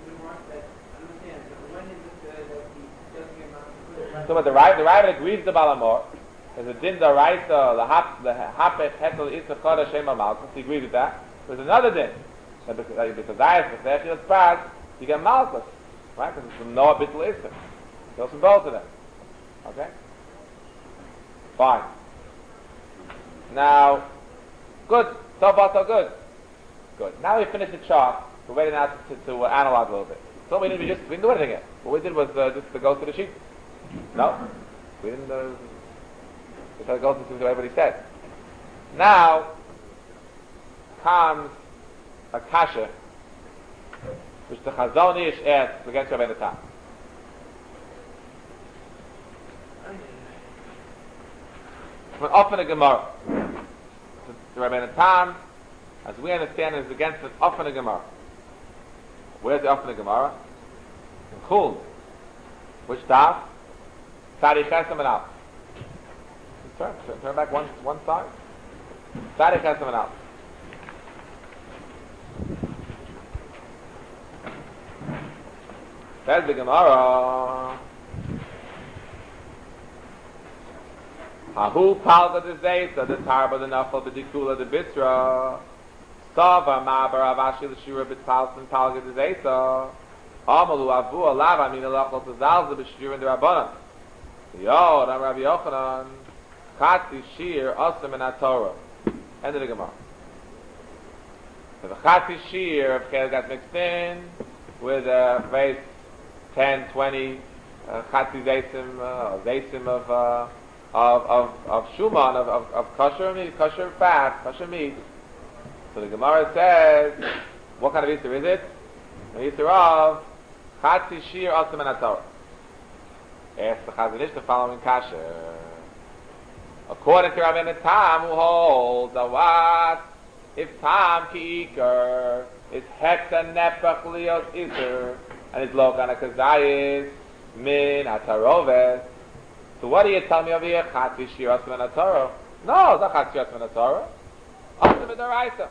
So, but the Rav, the Rav agrees with the Balamor. There's a din the right, the hap, the hapech hekel is the chod Hashem malchus. He agrees with that. There's another din. Because because I have the part, you get malchus, right? Because it's from Noah Bittul Isser. It goes from both of them. Okay? Fine. Now, good. So far, so good. Good. Now we finished the chart. We're waiting now to, to, to uh, analyze a little bit. So we didn't, we just we didn't do anything yet. What we did was uh, just to go through the sheet. No, we didn't. Uh, we tried to go through what everybody said. Now comes a kasha, which the Chazon Ish asks against Rabbeinu Tam. From often a Gemara, the Rabbeinu Tam, as we understand, is against an often a Gemara. Where's the often a Gemara? In Chul. Which daf? Sadi Chesam and Al. Turn, turn, turn back one one side. Sadi Chesam and Al. Says the Gemara. Hahu palga de zayta de tarba de nafal de dikula de bitra. Sava ma'bar avashi l'shira b'tpalsin palga de zayta. Amalu avu alav amin alachol tazalza b'shira de rabbanan. Yo, Ram Rabbi Yochanan, chatzi shir asam in Torah. End of the Gemara. So the chatzi shir of Chel got mixed in with a face ten, twenty uh, chatzi zaysim, uh, zaysim of uh, of of of shuman of of, of kosher meat, kosher fat, kosher meat. So the Gemara says, what kind of Easter is it? The Easter of chatzi shir asam in Torah. Ask the Chazon Ish the following kasha. According to Rabbeinu Tam, who holds that what if Tam Ki'iker is Hekta Nepach Lios Iser and is Lokan HaKazayis Min HaTaroves. So what do you tell me over here? Chatzi Shir Asman HaTorah? No, it's not Chatzi Shir Asman HaTorah. Asman HaDoraisa.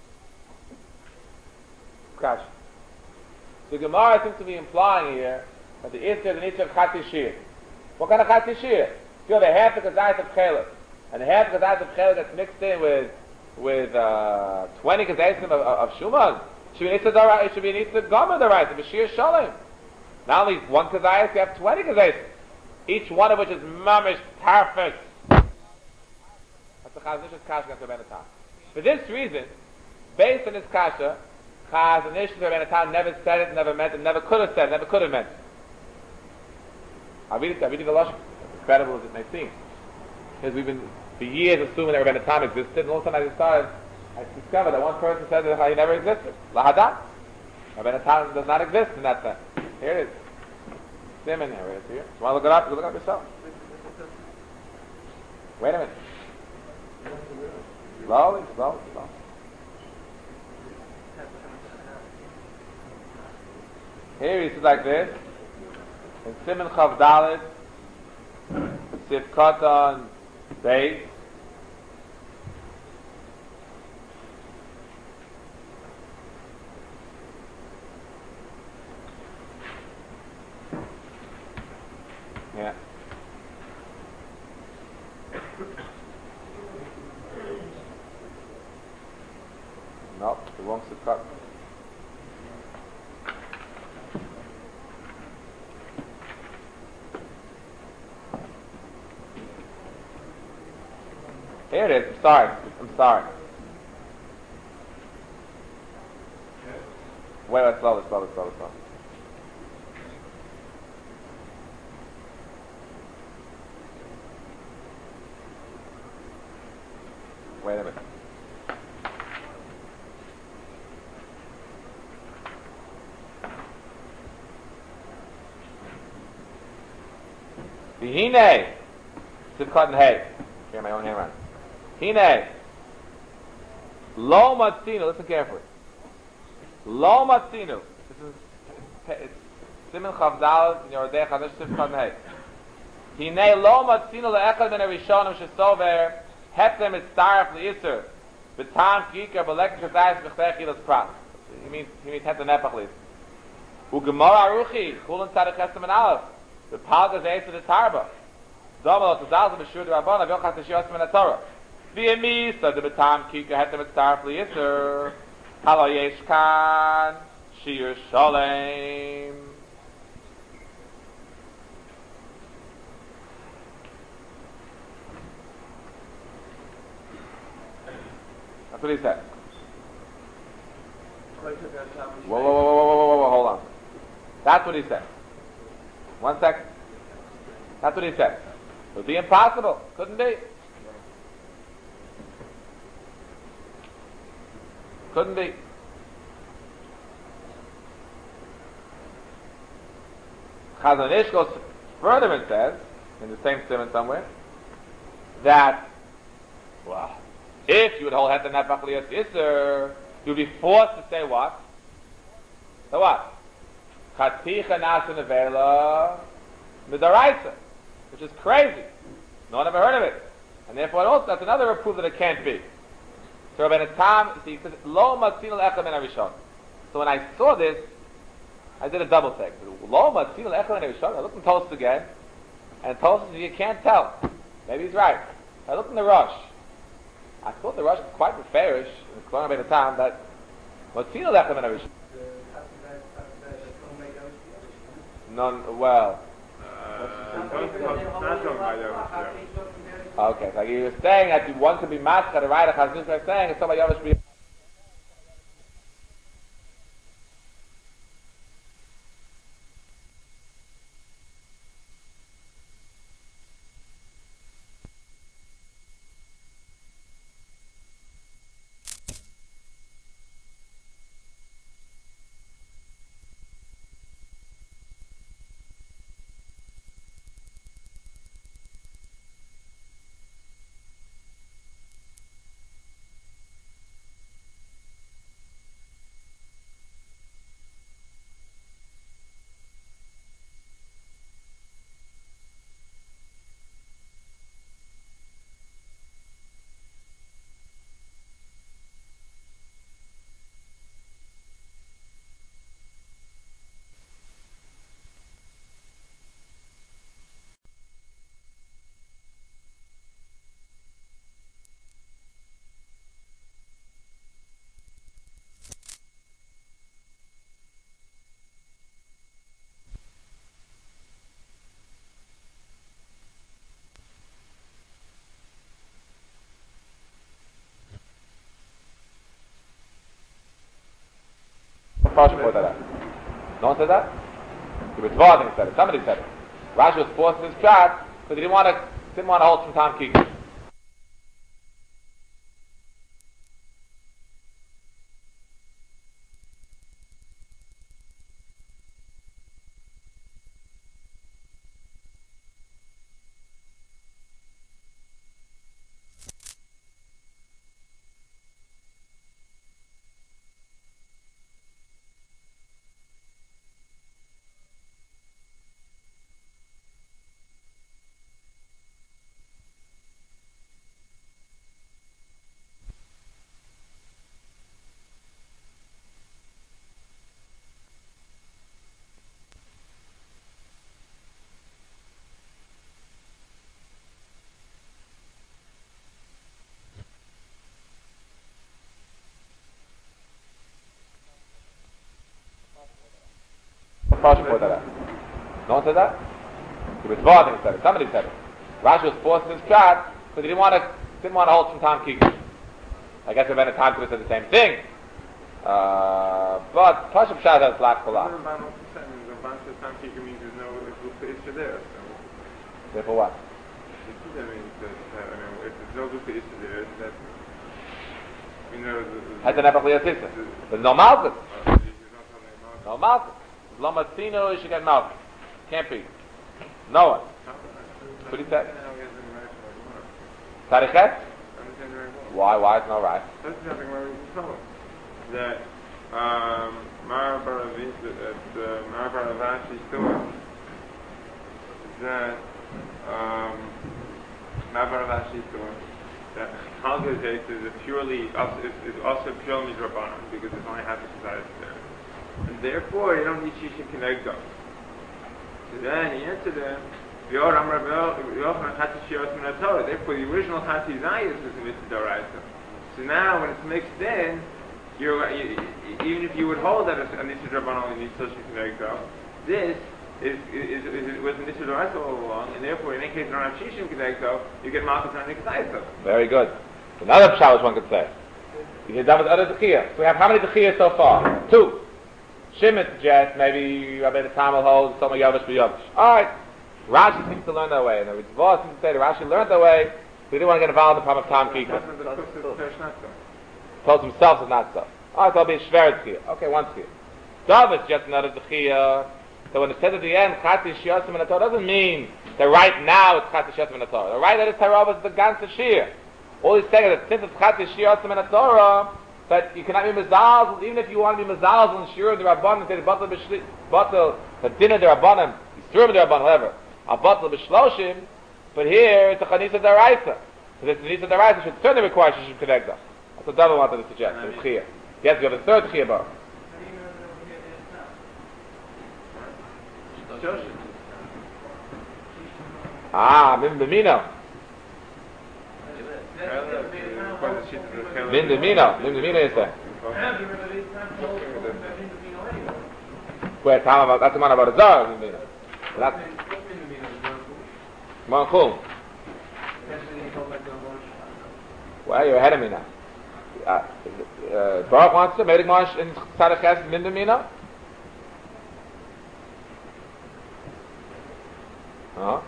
Kasha. The Gemara seems to be implying here that the Isser is an Isser of Chatzi Shir. What kind of Chatzi Shir? If you have a half of Kazayis of Chelek, and a half of Kazayis of Chelek that's mixed in with with uh, twenty Kazayis of, of, of Shuman, it should be an Isser Dara, it should be an Isser Gomer Daraisa, B'Shir Shalom. Not only one Kazayis, you have twenty Kazayis, each one of which is mamish perfect. That's the Chazon Ish's kasha against Rabbeinu Tam. For this reason, based on this kasha, Chazon Ish Rabbeinu Tam never said it, never meant it, never could have said it, never could have meant it. I read it, I read it the Lashon, as incredible as it may seem. Because we've been, for years, assuming that Rabbeinu Tam existed, and all of a sudden I decided, I discovered that one person said that he never existed. Lahadat. Rabbeinu Tam does not exist in that sense. Here it is. Simon, here it is here. You want to look it up? You look it up yourself. Wait a minute. Slowly, slowly, slowly. Here he says like this. In Simon Chav Dalet, Sifkatan Beis, yeah. No, the wrong Sifkatan. Here it is. I'm sorry. I'm sorry. Wait, wait, slowly, slowly, slowly, slowly. Wait a minute. V'hinei, Sivkot and Hay. Here, my own hand around. Hine, lo matzinu. Listen carefully. Lo matzinu. This is it's Siman Chavdal in your Dei Chadash Sivkot Hey. Hine lo matzinu leechad min harishonim shesover heptem etzaref leisur b'tam kikar b'lek kazayis b'chtei chilas prat. He means he means heptem nepach leisur. U'gemara aruchi chulin tzadich esem and aleph b'palgas eisur the tarba. Domel tzadal b'shur de rabban avyon chas t'shir esem and Torah. V'yemisa de betam kika hetem etzaref leisur halo yesh kan Shir Shalem. That's what he said. Whoa, whoa, whoa, whoa, whoa, whoa, whoa, hold on. That's what he said. One second. That's what he said. It would be impossible. Couldn't be. Couldn't be. Chazon Ish goes further and says, in the same statement somewhere, that, well, if you would hold het and nefach liyas iser, you would be forced to say what? So what? Chaticha nasa nevela midaraisa, which is crazy. No one ever heard of it. And therefore also, that's another proof that it can't be. So Rabbeinu Tam, see, he says, Lo matzino lechem en harishon. So when I saw this, I did a double take. Lo matzino lechem en harishon. I looked in Tosfos again, and Tosfos, you can't tell. Maybe he's right. I looked in the Rosh. I thought the Rosh was quite fairish in the Klon Rabbeinu Tam that matzino lechem en harishon. None. Well. Okay, so you're saying that one could be masked at a right of Chazon Ish saying it's somebody else be. Rashi brought that out. No one said that? The Ritva said it. Somebody said it. Rashi was forced in his pshat because he didn't want to didn't want to hold some time kiki. Rashi brought that out. No one said that? The Ritva said it. Somebody said it. Rashi was forced in his pshat because he didn't want to didn't want to hold some time kiki. I guess Rabbeinu Tam could have said the same thing. Uh, but Pashup Pshat has lack for lack. Therefore what? That means that, I mean, if there's no good issue there, that, you know, Has an epically assistant. There's no malchus. No malchus. Lamatzino, you should get malchus. Can't be. No one. What he said? Tarichet? Why? Why is no right? That's nothing where we can tell that um, Mara Baravashi thought that um, Mara Baravashi thought that Halgazet is a purely is, is also purely Midrabanan because it's only half the society there, and therefore you don't need Shisha Kenegdo. So then he answered them. Therefore, the original Chatizayis was a mitzvah d'oraisa. So now, when it's mixed in, you're, you, even if you would hold that a Nisha Draban only needs Shloshim K'negdo, this is, is, is, is was a Nisha Draban all along, and therefore in any case you don't have Shishim K'negdo, you get Malchus on Nikazayis. Very good. Another pshat one could say. You get done with other Dechiyah. So we have how many Dechiyahs so far? Two. Shimon suggests maybe Rabbi Tam will hold some Yavish B'Yavish. Alright. Rashi seems to learn that way, and the Ritva seems to say that Rashi learned that way, so he didn't want to get involved in the problem of Tam Kika. Told himself it's not so. Alright, so I'll be a Shver Dechiyah. Okay, one Dechiyah. David just another Dechiyah. So when it says at the end, Chati Shiyasim in the Torah, doesn't mean that right now it's Chati Shiyasim in the Torah. The right that is Torah is the ganze Shir. All he's saying is that since it's Chati Shiyasim in the Torah, that you cannot be mezalzel, even if you want to be mezalzel and sure the rabbanim say the batal b'shli, batal the dinner the rabbanim, yisrum the rabbanim, whatever, a batal b'shloshim. But here it's a chanisa daraisa. So this chanisa daraisa should certainly require shishim k'negda. That's what David wanted to suggest. It's chiyah. Yes, we have a third chiyah bar. Ah, min b'mino. Min b'mino. Min b'mino is there. Where time about that's the man about a zar. Min b'mino. That's Manchum. Well, you're ahead of me now. Uh, uh, Baruch wants to make Marsh in Tzadach Min b'mino. Huh?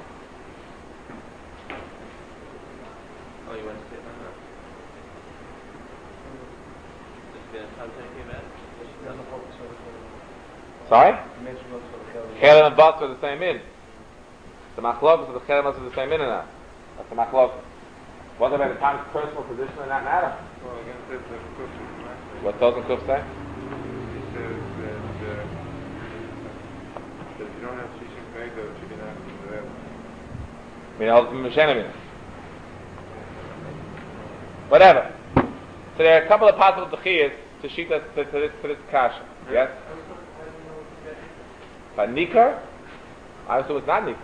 Oh, you want to say Sorry? Chelim and Bas are the same in. The Machlokes of the Chelim are the same in and out. That's the Machlokes. What about the time's personal position in that matter? Well, against this, the Kuf is What does the Kuf say? He says that, uh, that if you don't have Shishim K'negdo, it should be not there. Whatever. So there are a couple of possible dechiyas to sheet us to, to this to this kasha. Yes. But nikar, I assume it's not nikar.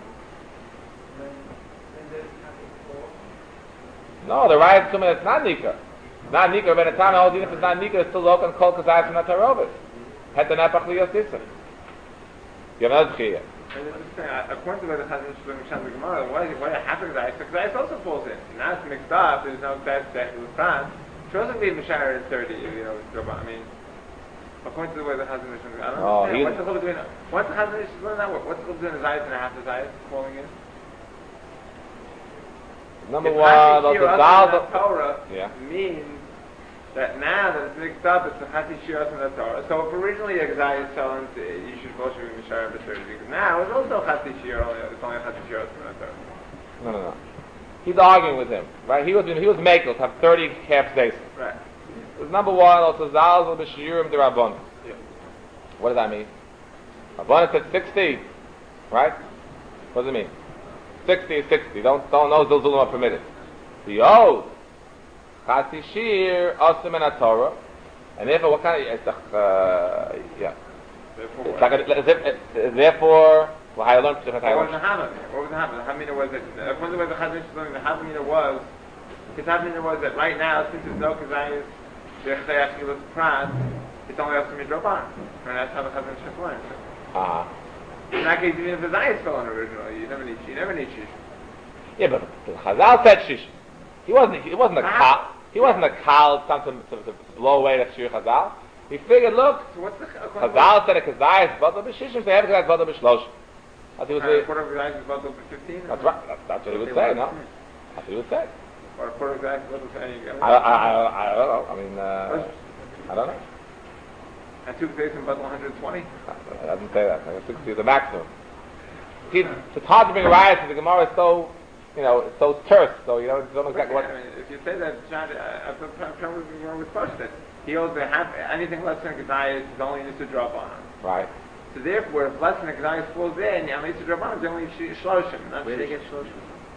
No, the right assuming it's not nikar. Not nikar. When the time holds, even if it's not nikar, it's still local and kol kazayis from the tarovis. Het the nepach liyosisa. You have another dechiyah. According to the Chazon Shalom Misham the Gemara, why why half of Gzayis? Gzayis also falls in. Now it's mixed up. There's no Gzayis back to the front. She doesn't leave Mishar at thirty. You know, I mean, according to the way the Chazon Misham, I don't oh, understand. What's the whole between? What's the Chazon Misham? That work? What's the whole between a Zayis and a half a Zayis falling in? Number one, the Zal Torah yeah. means that now that it's mixed up, it's a Chati Shiras in the Torah. So if originally a Gzayis selling, you should also be Mishar at thirty. Because now it's also Chati Shir, only it's only a Chati Shiras in the Torah. No, no, no. He's arguing with him, right? He was he was makel to have thirty half days. Right. It was number one. Also, Zal b'shiurim derabon. Yeah. What does that mean? Rabbanan said sixty, right? What does it mean? Sixty is sixty. Don't don't know those zulum are permitted. The oath. Chati shir asim in a Torah, and therefore, what kind of uh, yeah? Therefore, it's like a, as if, therefore, well, how you learn different what types. was the hammer? What was the hammer? The hammer was that according to the way the Chazon Shalom, the hammer was his hammer was that right now, since there's no kazayis, the chayachilas prat, it's only up to midraban, and that's how the Chazon Shalom learned. Ah. In that case, even if the zayis fell in originally, you never need you never need shish. Yeah, but the Chazal said shish. He wasn't. He wasn't a kal. He wasn't a kal. Something to, to, to blow away that shir Chazal. He figured, look, so what's the Chazal said a kazayis batal b'shishim, so every guy's batal b'shloshim. That's what he would say. A quarter of the zayis is batal fifteen. That's right. That's, that's what he would say. No, that's what he would say. Or a quarter of the zayis is batal any. I, I, I, I don't know. I mean, uh, I don't know. And two days in batal one hundred twenty. It doesn't say that. I think sixty is the maximum. See, it's hard to bring a riot because the Gemara is so, you know, it's so terse. So you know, you don't know exactly what. I mean, if you say that, John, I'm trying to with Pashtet. He holds that half, anything less than a Kedai is only needs to drop on him. Right. So therefore, if less than a Kedai falls in, at least to drop on him, it's only Shloshim. Where do they get Shloshim?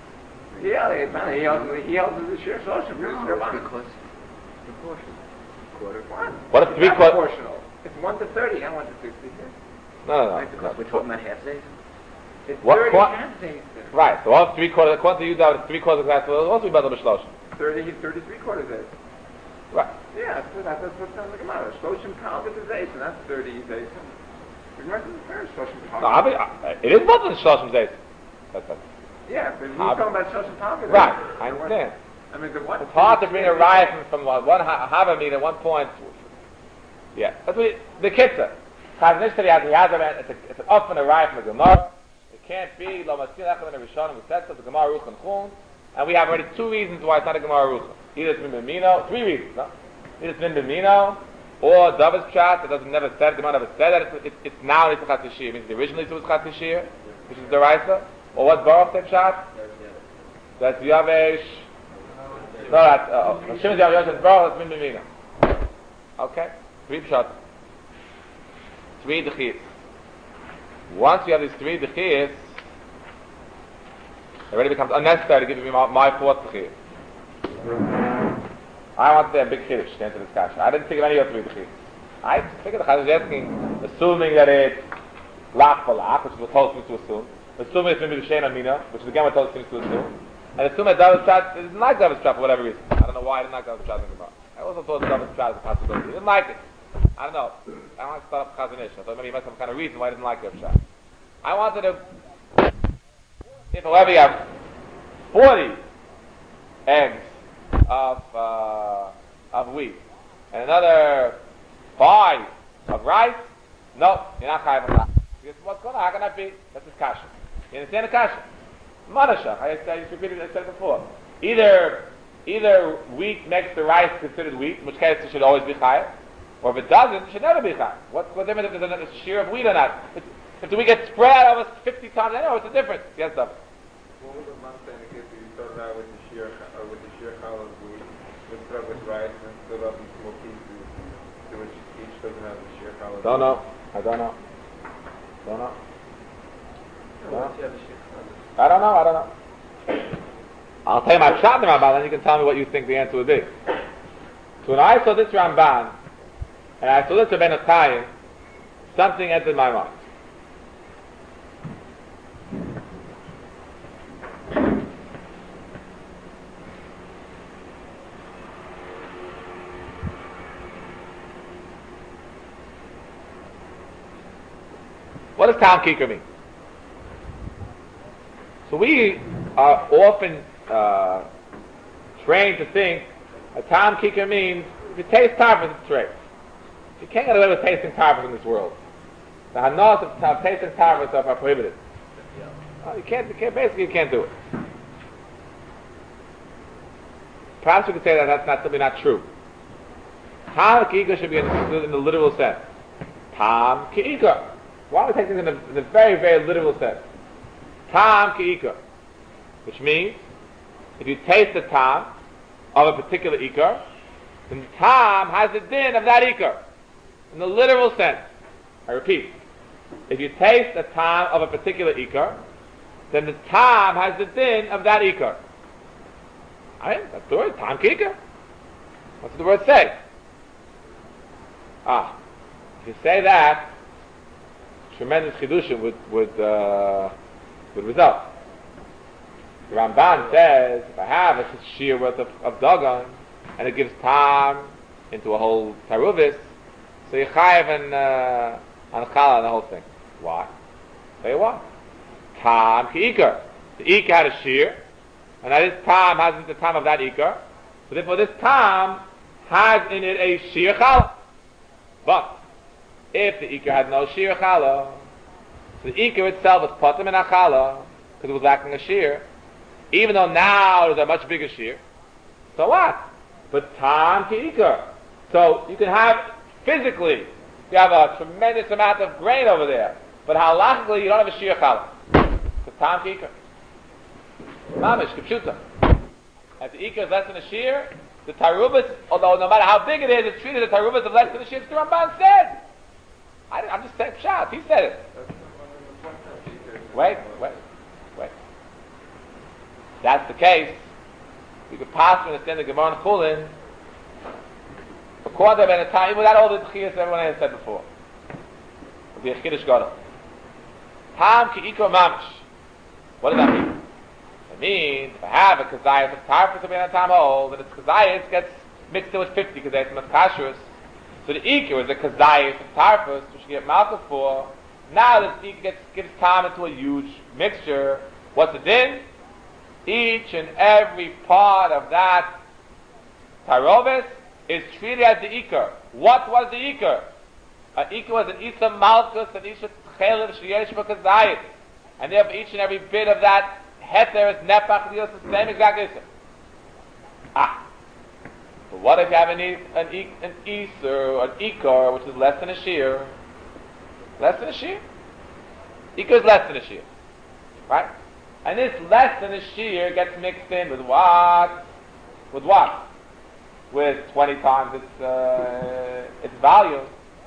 Yeah, it's not, he holds he holds the sheer Shloshim. No, No, it's because proportion. Quarter. One. What if It's three not quarter- proportional? It's one to thirty, and one to sixty. No, no, no. Right, because no. we're talking about half days. It's What- thirty what- half days. Right. So all three quarters. According to you, that three quarters of that will also be batal b'shloshim. Thirty, thirty-three quarters days. Right. Yeah, that's what that's what's on the Gemara. Shloshim Talmud is Zayson. That's thirty Zayson. The Gemara doesn't refer to Shloshim No, Talmud. I mean, it is more than Shloshim Zayis. That's it. Yeah, but he's Ab- talking about Shloshim Talmud. Right, I understand. I mean, the what? It's hard to bring a raya from, from one, one ha- Hava mean at one point. Yeah, that's what he, the Kitzah. Chazon Ish said he has, he has a, it's, a, it's an often a raya from the Gemara. It can't be Lo Maskil Echem in the Rishonim who said so, the Gemara Ruch and Chun. And we have already two reasons why it's not a Gemara Ruch. Either it's Min B'mino, three reasons, no? Either it's Min B'mino, or Davis Pshat, that doesn't never said, the Gemara never said that, it's, it's, it's now it's Chat Yishir. It means the originally it was Chat Yishir, which is the Raisa. Or what's Baruch Tei Pshat? That's Yavesh. No, that's, uh, Shimon Yavesh, that's Baruch, that's Min B'mino. Okay? Three Pshat. Three Dechiyas. Once you have these three Dechiyas, it already becomes unnecessary to give me my, my fourth Dechiyas. I want to say a big Kiddush to answer this question. I didn't think of any of three Dechiyas. I just figured the Chazon is asking, assuming that it's Lach for Lach, which is what Tolos seems to assume, assuming it's maybe the Shein Amina, which is again what Tolos seems to assume, and assuming that Davis Pshat is not Davis Pshat for whatever reason. I don't know why I didn't like Davis Pshat in the Gemara. I also thought Davis Pshat is a possibility. He didn't like it. I don't know. I don't like to start up Chazon Ish. I thought maybe he must have some kind of reason why he didn't like Davis Pshat. I wanted to, if however you have forty eggs of uh, of wheat and another five of rice, no, you're not chayav on that. Because what's going on? How can that be? That's his kasha. You understand the kasha? Manashach. I, I just repeated it. I said it before. Either either wheat makes the rice considered wheat, in which case it should always be chayav, or if it doesn't, it should never be chayav. What's the difference if there's a shear of wheat or not? It's, if the wheat gets spread out over fifty times, I know it's a difference. Yes, David. What was the month that you started out with the sheer, uh, with the sheer challah wheat, with stuff with rice, and stood up in small pieces, to which each doesn't have the sheer challah? Don't know. I don't know. Don't know. No. I don't know. I don't know. I'll tell you my shot in the Ramban, then you can tell me what you think the answer would be. So when I saw this Ramban, and I saw this Rebbeinu Chaim, something entered my mind. What does Tam Kikar mean? So we are often uh, trained to think a Tam Kikar means if you taste tarfus, it's straight. You can't get away with tasting tarfus in this world. The hanos of, of tasting tarfus are prohibited. Uh, you can't. You can't. Basically, you can't do it. Perhaps we could say that that's not simply not true. Tam Kikar should be understood in the literal sense. Tam Kikar. Why don't we take this in a, in a very, very literal sense? Tam Kikar, which means if you taste the tam of a particular ikar, then the tam has the din of that ikar. In the literal sense. I repeat. If you taste the tam of a particular ikar, then the tam has the din of that ikar. Alright, that's the word, tam kikar. What's the word say? Ah, if you say that, tremendous chidushim would would uh, would result. The Ramban says if I have a shear worth of, of dagan and it gives tam into a whole taruvis, so you chayav and uh, on challah and the whole thing. Why? Tell you why. Tam ki ikar. The ikar had a shear, and that is tam has the tam of that ikar. So therefore, this tam has in it a shear challah. But if the ikar had no shear challah, so the ikar itself was patam in a challah because it was lacking a shear, even though now there's a much bigger shear. So what? But tam ki ikar. So you can have physically, you have a tremendous amount of grain over there, but halachically you don't have a shear challah. Because tam ki ikar. Mamish kipshuta. If the ikar is less than a shear, the tarubas, although no matter how big it is, it's treated as tarubas of less than a shear. The Ramban said. I, I'm just saying, pshat, he said it. Wait, wait, wait. If that's the case, we could possibly understand the Gemara in Chulin, according to the time, without all the tchiyas everyone has said before. With the Echiddush Gadol. Tam ki iko mamish. What does that mean? It means, if I have a kazayas of tarfus of a tam hole, then its kazayas gets mixed in with fifty kazayim of kashrus. So the Iker was a kazayis of tarfus, which you get malka for. Now this Iker gets, gives time into a huge mixture. What's the din? Each and every part of that tarovis is treated as the Iker. What was the Iker? An Iker was an Isa Malkus and Isa Tchelev Sheyesh B'Kazayis. And therefore each and every bit of that heter is Nepach Lios, the same exact Isa. Ah. But what if you have an, an, an Iser, an Iker, which is less than a shear? Less than a shear? Iker is less than a shear. Right? And this less than a shear gets mixed in with what? With what? With twenty times its uh, its volume.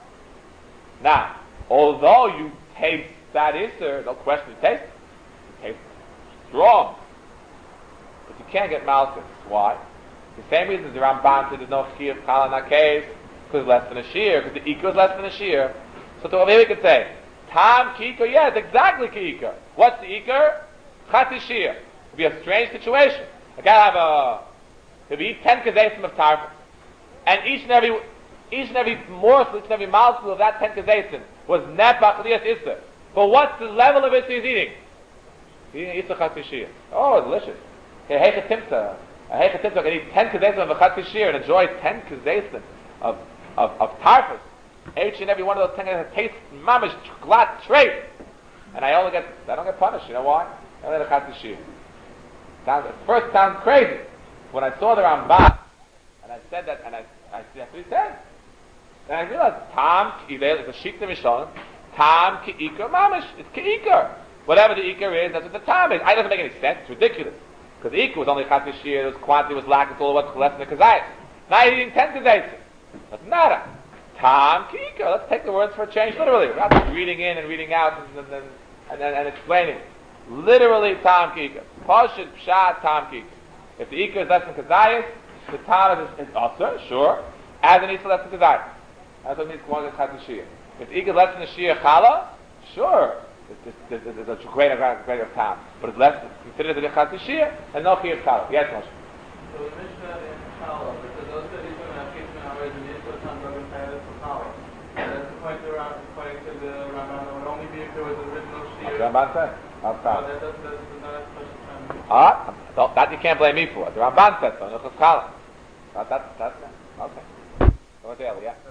Now, although you taste that Isser, no question you taste it. You taste strong. But you can't get Malchus. Why? The same reason the Ramban said there's no Chi of Chal in that case, because it's less than a shear, because the Iker is less than a shear. So to over here we could say, Tam Ki Iker, yes, exactly Ki Iker. What's the Iker? Chati shear. It would be a strange situation. I gotta have a, to be ten kazayim of tarfus, and each and every, each and every morsel, each and every mouthful of that ten kazayim was nepach liyas isser. But what's the level of it he's eating? He's eating isser chati shear. Oh, delicious. Okay, heicha timsa. A heicha timsa can eat ten kazayim of a chati shear and enjoy ten kazayim of of of tarfus. Each and every one of those ten kazayim tastes mamish glatt trait, and I only get, I don't get punished. You know why? I only get a chati shear. Sounds, at first sounds crazy. When I saw the Ramban, and I said that, and I, I that's what he said. And I realized, Tam Ki'ilel is a Shikta Mishonim, Tam Ki'ikar Mamish, it's Ki'ikar. Whatever the Ikar is, that's what the Tam is. It doesn't make any sense, it's ridiculous. Because the Ikar was only Chati Shir, the quantity was lacking, so what's less than the Kazayis. Now you're eating ten Kazayis. Doesn't matter. Tam Ki'ikar, let's take the words for a change literally. We're not reading in and reading out and, and, and, and, and explaining. Literally, Tam Ki'ikar. Pashit, Pshat, Tam Ki'ikar. If the Iker is less than Kazayis, the Tam is, is also, sure, as an Isa less than Kazayis. That's what it means one is Chati Shir. If the Iker is less than a Shir Chala, sure, there's a greater greater Tam. But it's less, considered to be Chati Shir, and no Shir Chala. Yes, Moshe. So the Mishnah in Chala, because those that he's going to have Kisman hours and Yisra Tam Rabin Tayyid from Chala. And that's the point around, according to the Ramban, it would only be if there was an original Shir. Ramban said. Oh, that does, that's not special time. Ah, so that you can't blame me for. The Ramban said so. Nuchas Chala. That, that's that's okay. So what's the other? Yeah.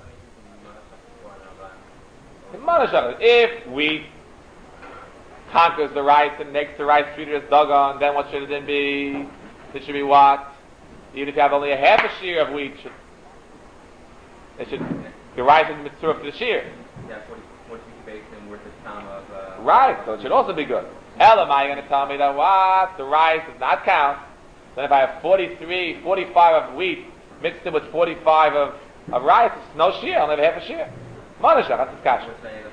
If wheat conquers the rice and makes the rice treated as dagon, then what should it then be? It should be what? Even if you have only a half a shear of wheat, should, it should the rice is mitzvah to the shear. Yeah, forty, forty baked in worth of time of. Uh, right. So it should also be good. Elam, are you going to tell me that what? The rice does not count. Then if I have forty-three, forty-five of wheat mixed in with forty-five of, of rice, it's no shear. I'll never have a shear. Manashach, that's his kasha.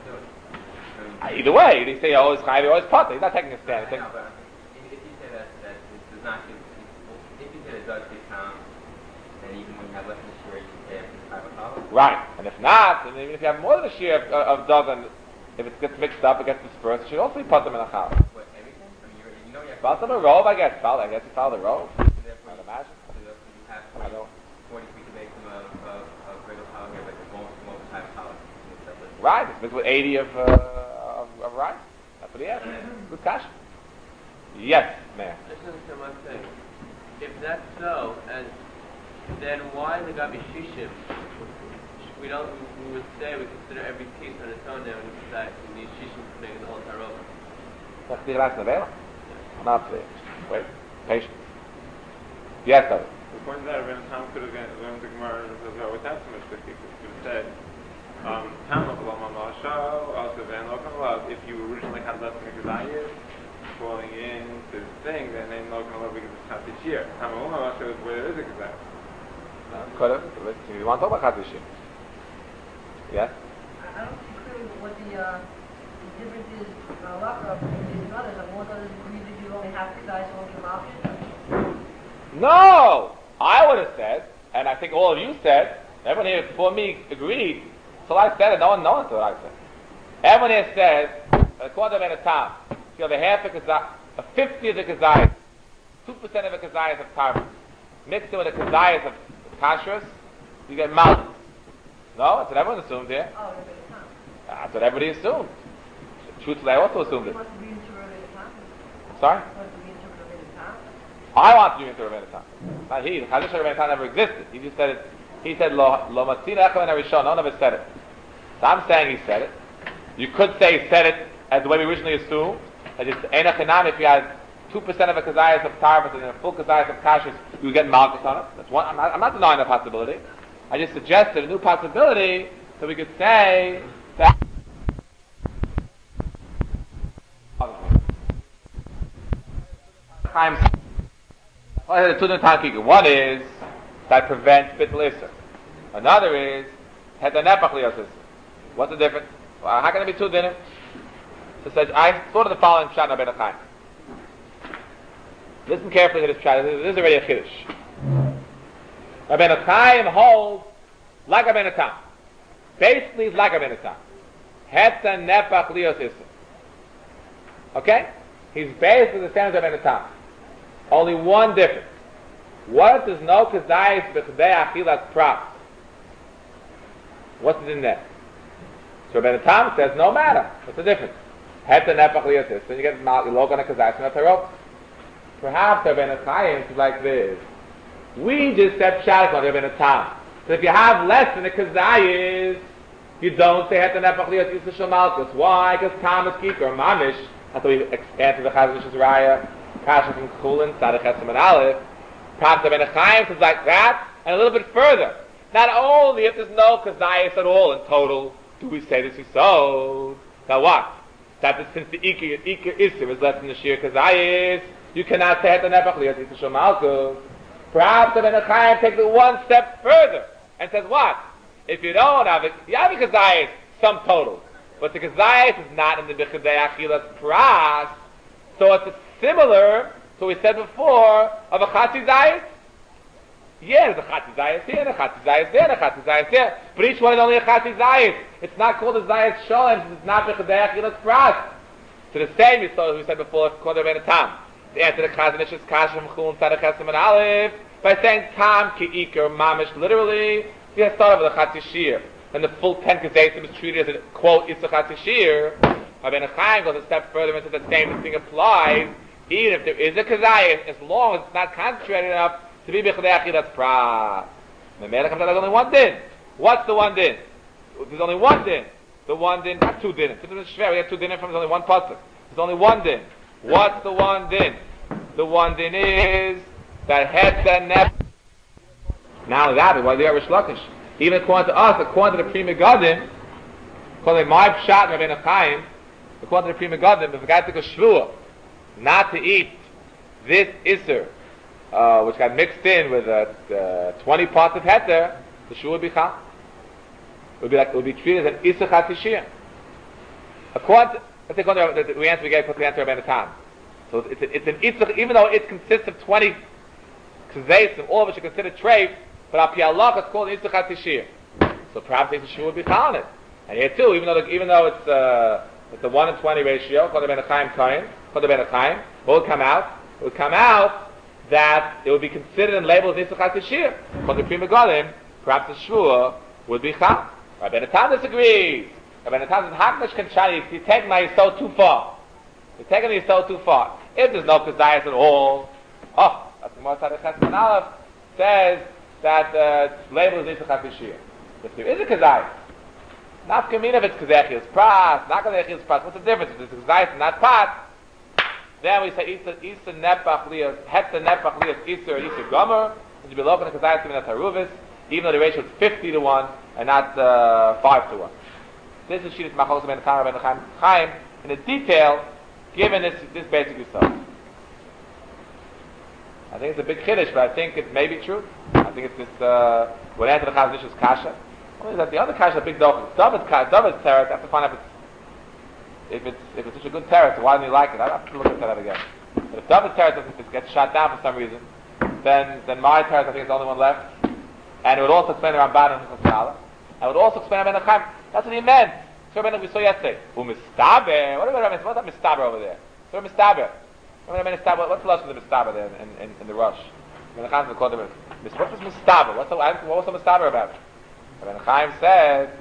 Either way, you say always chayiv, always potter. He's not taking a stand. I know, but if you say that, that it does not give, if you say it does give count, then even when you have less than a shear, you can say it's five o'clock. Right. And if not, and even if you have more than a shear of, of dagan, if it gets mixed up, it gets dispersed, it should also be potter in a chal. What, everything? I mean, you, you know you have Follow the robe, I guess. Follow, I guess you follow the robe. therefore, I'd imagine. so therefore you have I don't. forty-three to make them of, of, of regular power here, but the most, most type of power. Right. It's mixed with eighty of, uh, of, of rice. That's what he has. Good kasha. Yes, ma'am. Just listen to one thing. If that's so, and then why the Gabi Shishim? We don't. We would say we consider every piece on its own now, and we decide these Shishim to make the whole tarot. That's the last novella. Not clear. Wait. Patience. Yes, though. According to that, Rabbi Tom could have learned the Gemara without so much fifty. Could have said, um, Tam of Masha, also Van Lokan, if you originally had less than a Kazayas falling into the thing, then they Lokan Love because it's not this year. Tam of Masha is where there is a Kazayas. Could have. You want to talk about Chadishim? Yes? I don't see clearly what the, uh, the difference is in halakha between these and others. I mean, one others agree that you only have to guys who only give options. No! I would have said, and I think all of you said, everyone here before me agreed, so I said it, no one, no one said what I said. Everyone here says, according to Menatam, if you have a half a kazayas, a fifty of the kazayas, two percent of a kazayas of tarfus, mixed in with a kazayas of kashrus, you get malchus. No, that's what everyone assumed here. Oh, Rabbi Natan. That's what everybody assumed. Truthfully, I also assumed He it. wants to be into Rabbi Natan. I'm sorry? He wants to be into Rabbi Natan. I want to be into Rabbi Natan. Not he. The Chazon Shel Rabbi Natan never existed. He just said it. He said, Lo lo matzina echad min harishon. No one ever said it. So I'm saying he said it. You could say he said it as the way we originally assumed. That it's Einach Enam, if you had two percent of a kazayas of tarvus and a full kazayas of kashrus, you would get malchus on it. That's one. I'm not, I'm not denying that possibility. I just suggested a new possibility so we could say that. One is that prevents bittul isser. Another is het nepach lios isser. What's the difference? Well, how can there be two dinim? So it says, I thought of the following pshat in Rabbeinu Chaim. Listen carefully to this pshat. This is already a chiddush. Rabbeinu Chaim holds like Rabbeinu Tam. Basically, it's like Rabbeinu Tam. Het nepach lios isser. Okay? He's basically the same as Rabbeinu Tam. Only one difference. What if there's no kazayis b'chdei achilas pras? What's it in there? So Rabbeinu Tam says no matter. What's the difference? Het nepach lios isser. Then you get you log on a kazayis and a tarot. Perhaps Rabbeinu Chaim is like this. We just said pshat on Rabbeinu Tam. So if you have less than a kazayis, you don't say het nepach lios isser shel malchus. Why? Because Tam is kikar mamish. That's why we answered the Chazon Ish's Raya. Kasha from Chulin, Tzaddik Chesem and Aleph. Perhaps Rabbeinu Chaim is like that, and a little bit further. Not only if there's no kazayis at all in total, do we say this is so. Now what? That since the Iker Iker Isser is less than the Shir kazayis, you cannot say het nepach lios isser shel malchus. Perhaps Rabbeinu Chaim takes it one step further and says what? If you don't have it, you have a kazayis, some total, but the kazayis is not in the b'chadei achilas pras, so it's a similar to what we said before of a chatzi zayis. Yeah, there's a chatzi zayis here, and a chatzi zayis there, and a chatzi zayis there. But each one is only a chatzi zayis. It's not called a zayis sholem, since it's not b'chadei achilas pras. So the same is so as we said before, it's called a Rabbeinu Tam. The answer to the Chazon Ish's Kasha from Chulin, Tzaddik Chesem and Aleph, by saying Tam ki iker mamish, literally, you have started with a chatzi shir. And the full ten kazayim is treated as a quote, it's a chatzi shir. Rabbeinu Chaim goes a step further and says the same thing applies. Even if there is a kazayis, as long as it's not concentrated enough to be b'chadei achilas pras. The Melech comes out there's only one din. What's the one din? There's only one din. The one din, not two din. We have two din from there's only one pasuk. There's only one din. What's the one din? The one din is that het and nep. Not only that, but why they are Rish Lakish. Even according to us, according to the Pri Megadim, according to my pshat and Rabbeinu Chaim, according to the Pri Megadim, if a guy took a shvuah not to eat this Isser, uh, which got mixed in with uh, uh, twenty parts of heter, the shvuah would be chal. It would be like it would be treated as an Isser Chatishiyah. According to, let's take on the, the, the answer we gave for the answer of Rabbeinu Tam. So it's, it's, an Isser, even though it consists of twenty kazayim, all of which are considered treif, but al pi halach it's called Isser Chatishiyah. So perhaps the shvuah would be chal on it. And here too, even though the, even though it's uh, it's a one in twenty ratio, called the Rabbeinu Chaim Kohen, called the Rabbeinu Chaim, what would come out? It would come out that it would be considered and labeled as Isser Chatishiyah. Called the Pri Megadim, perhaps the shvuah would be chal. Rabbeinu Tam disagrees. Rabbeinu Tam says, Hakmash Kanshani, you're taking my Yisod too far. You're taking the Yisod too far. If there's no kazayas at all, oh, that's the Gemara Tzaddik Chesem Aleph says that uh, it's labeled as Isser Chatishiyah. If there is a kazayas, not kamina if it's kazechias pras, not kazechias pras. What's the difference? If it's kazayis and not pat, then we say isa isa nepach lias heta nepach lias isa or isa gomer, which would be local kazayis even at haruvis, even though the ratio is fifty to one and not uh, five to one. This is Shittas Machlokas ben Chaim ben Chaim in a detail, given this this basic result. I think it's a big chiddush, but I think it may be true. I think it's this uh, what answer the Chazon Ish's kasha. Only that the other kasha is a big dochel. David's kasha, David's teretz. I have to find out if it's if it's if it's such a good teretz. So why didn't he like it? I have to look at that again. But if David's teretz if it gets shot down for some reason, then then my teretz I think is the only one left, and it would also explain the Ramban and Chazal. I would also explain Rabbeinu Chaim. That's what he meant. So Rabbeinu we saw yesterday. Umistaber. What about Rabbeinu? What's that mistaber over there? So mistaber. What's the lashon of the mistaber there in, in, in the rush? Rabbeinu Chaim called him. What was mistaber? What's the, what was the mistaber about? Rabbeinu Chaim said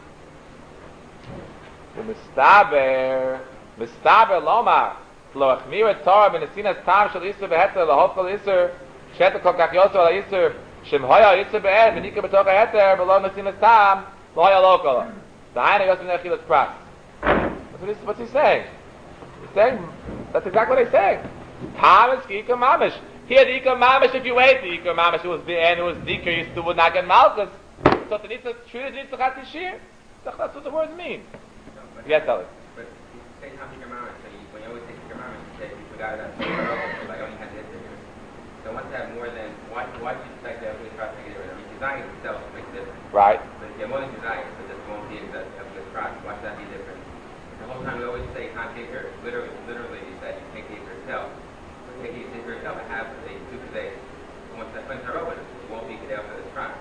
the mistaber, mistaber lomar lo achmir Torah b'nesinas tam shel iser beheter lahofkol iser sheter kol kach yoser al iser shem hoya iser be'ed v'nika b'toch haheter v'lo nesinas tam lo hoya lo kol. The Haina yoser b'nechilas pras. What's he, what's he saying? He's saying that's exactly what he's saying. Tam is Ika Mamish. Here the Ika Mamish, if you ate the Ika Mamish, it was the end, it was Dika, you still would not get Malchus. So it needs to treat it needs to have to share. That's what the words mean. Yes, tell it. But say Tam Ika Mamish, so you, when you always take Ika Mamish, you say you forgot about it. So I only had this here. So once you have more than, why, why do you decide to have to try to get rid of it? I mean, design itself makes a difference. Right. But if you have more than design, so this won't be that of this process. Why should that be different? The whole time we always say Tam Ika, literally, literally, you said you take the Ika itself. Taking it for yourself and have a two-day, once that funds are open, it won't be good for this crime.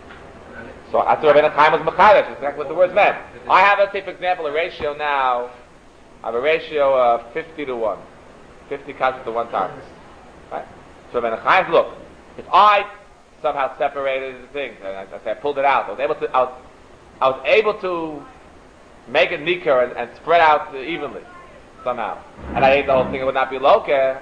So that's what Rabbeinu Chaim was Mechadish. That's exactly what the words meant. I have, let's say, for example, a ratio now. I have a ratio of fifty to one. fifty kashrus to one targis. Right? So Rabbeinu Chaim, look, if I somehow separated the things, and I, I, I pulled it out, I was able to, I was, I was able to make it nikar and, and spread out evenly somehow, and I ate the whole thing, it would not be loka.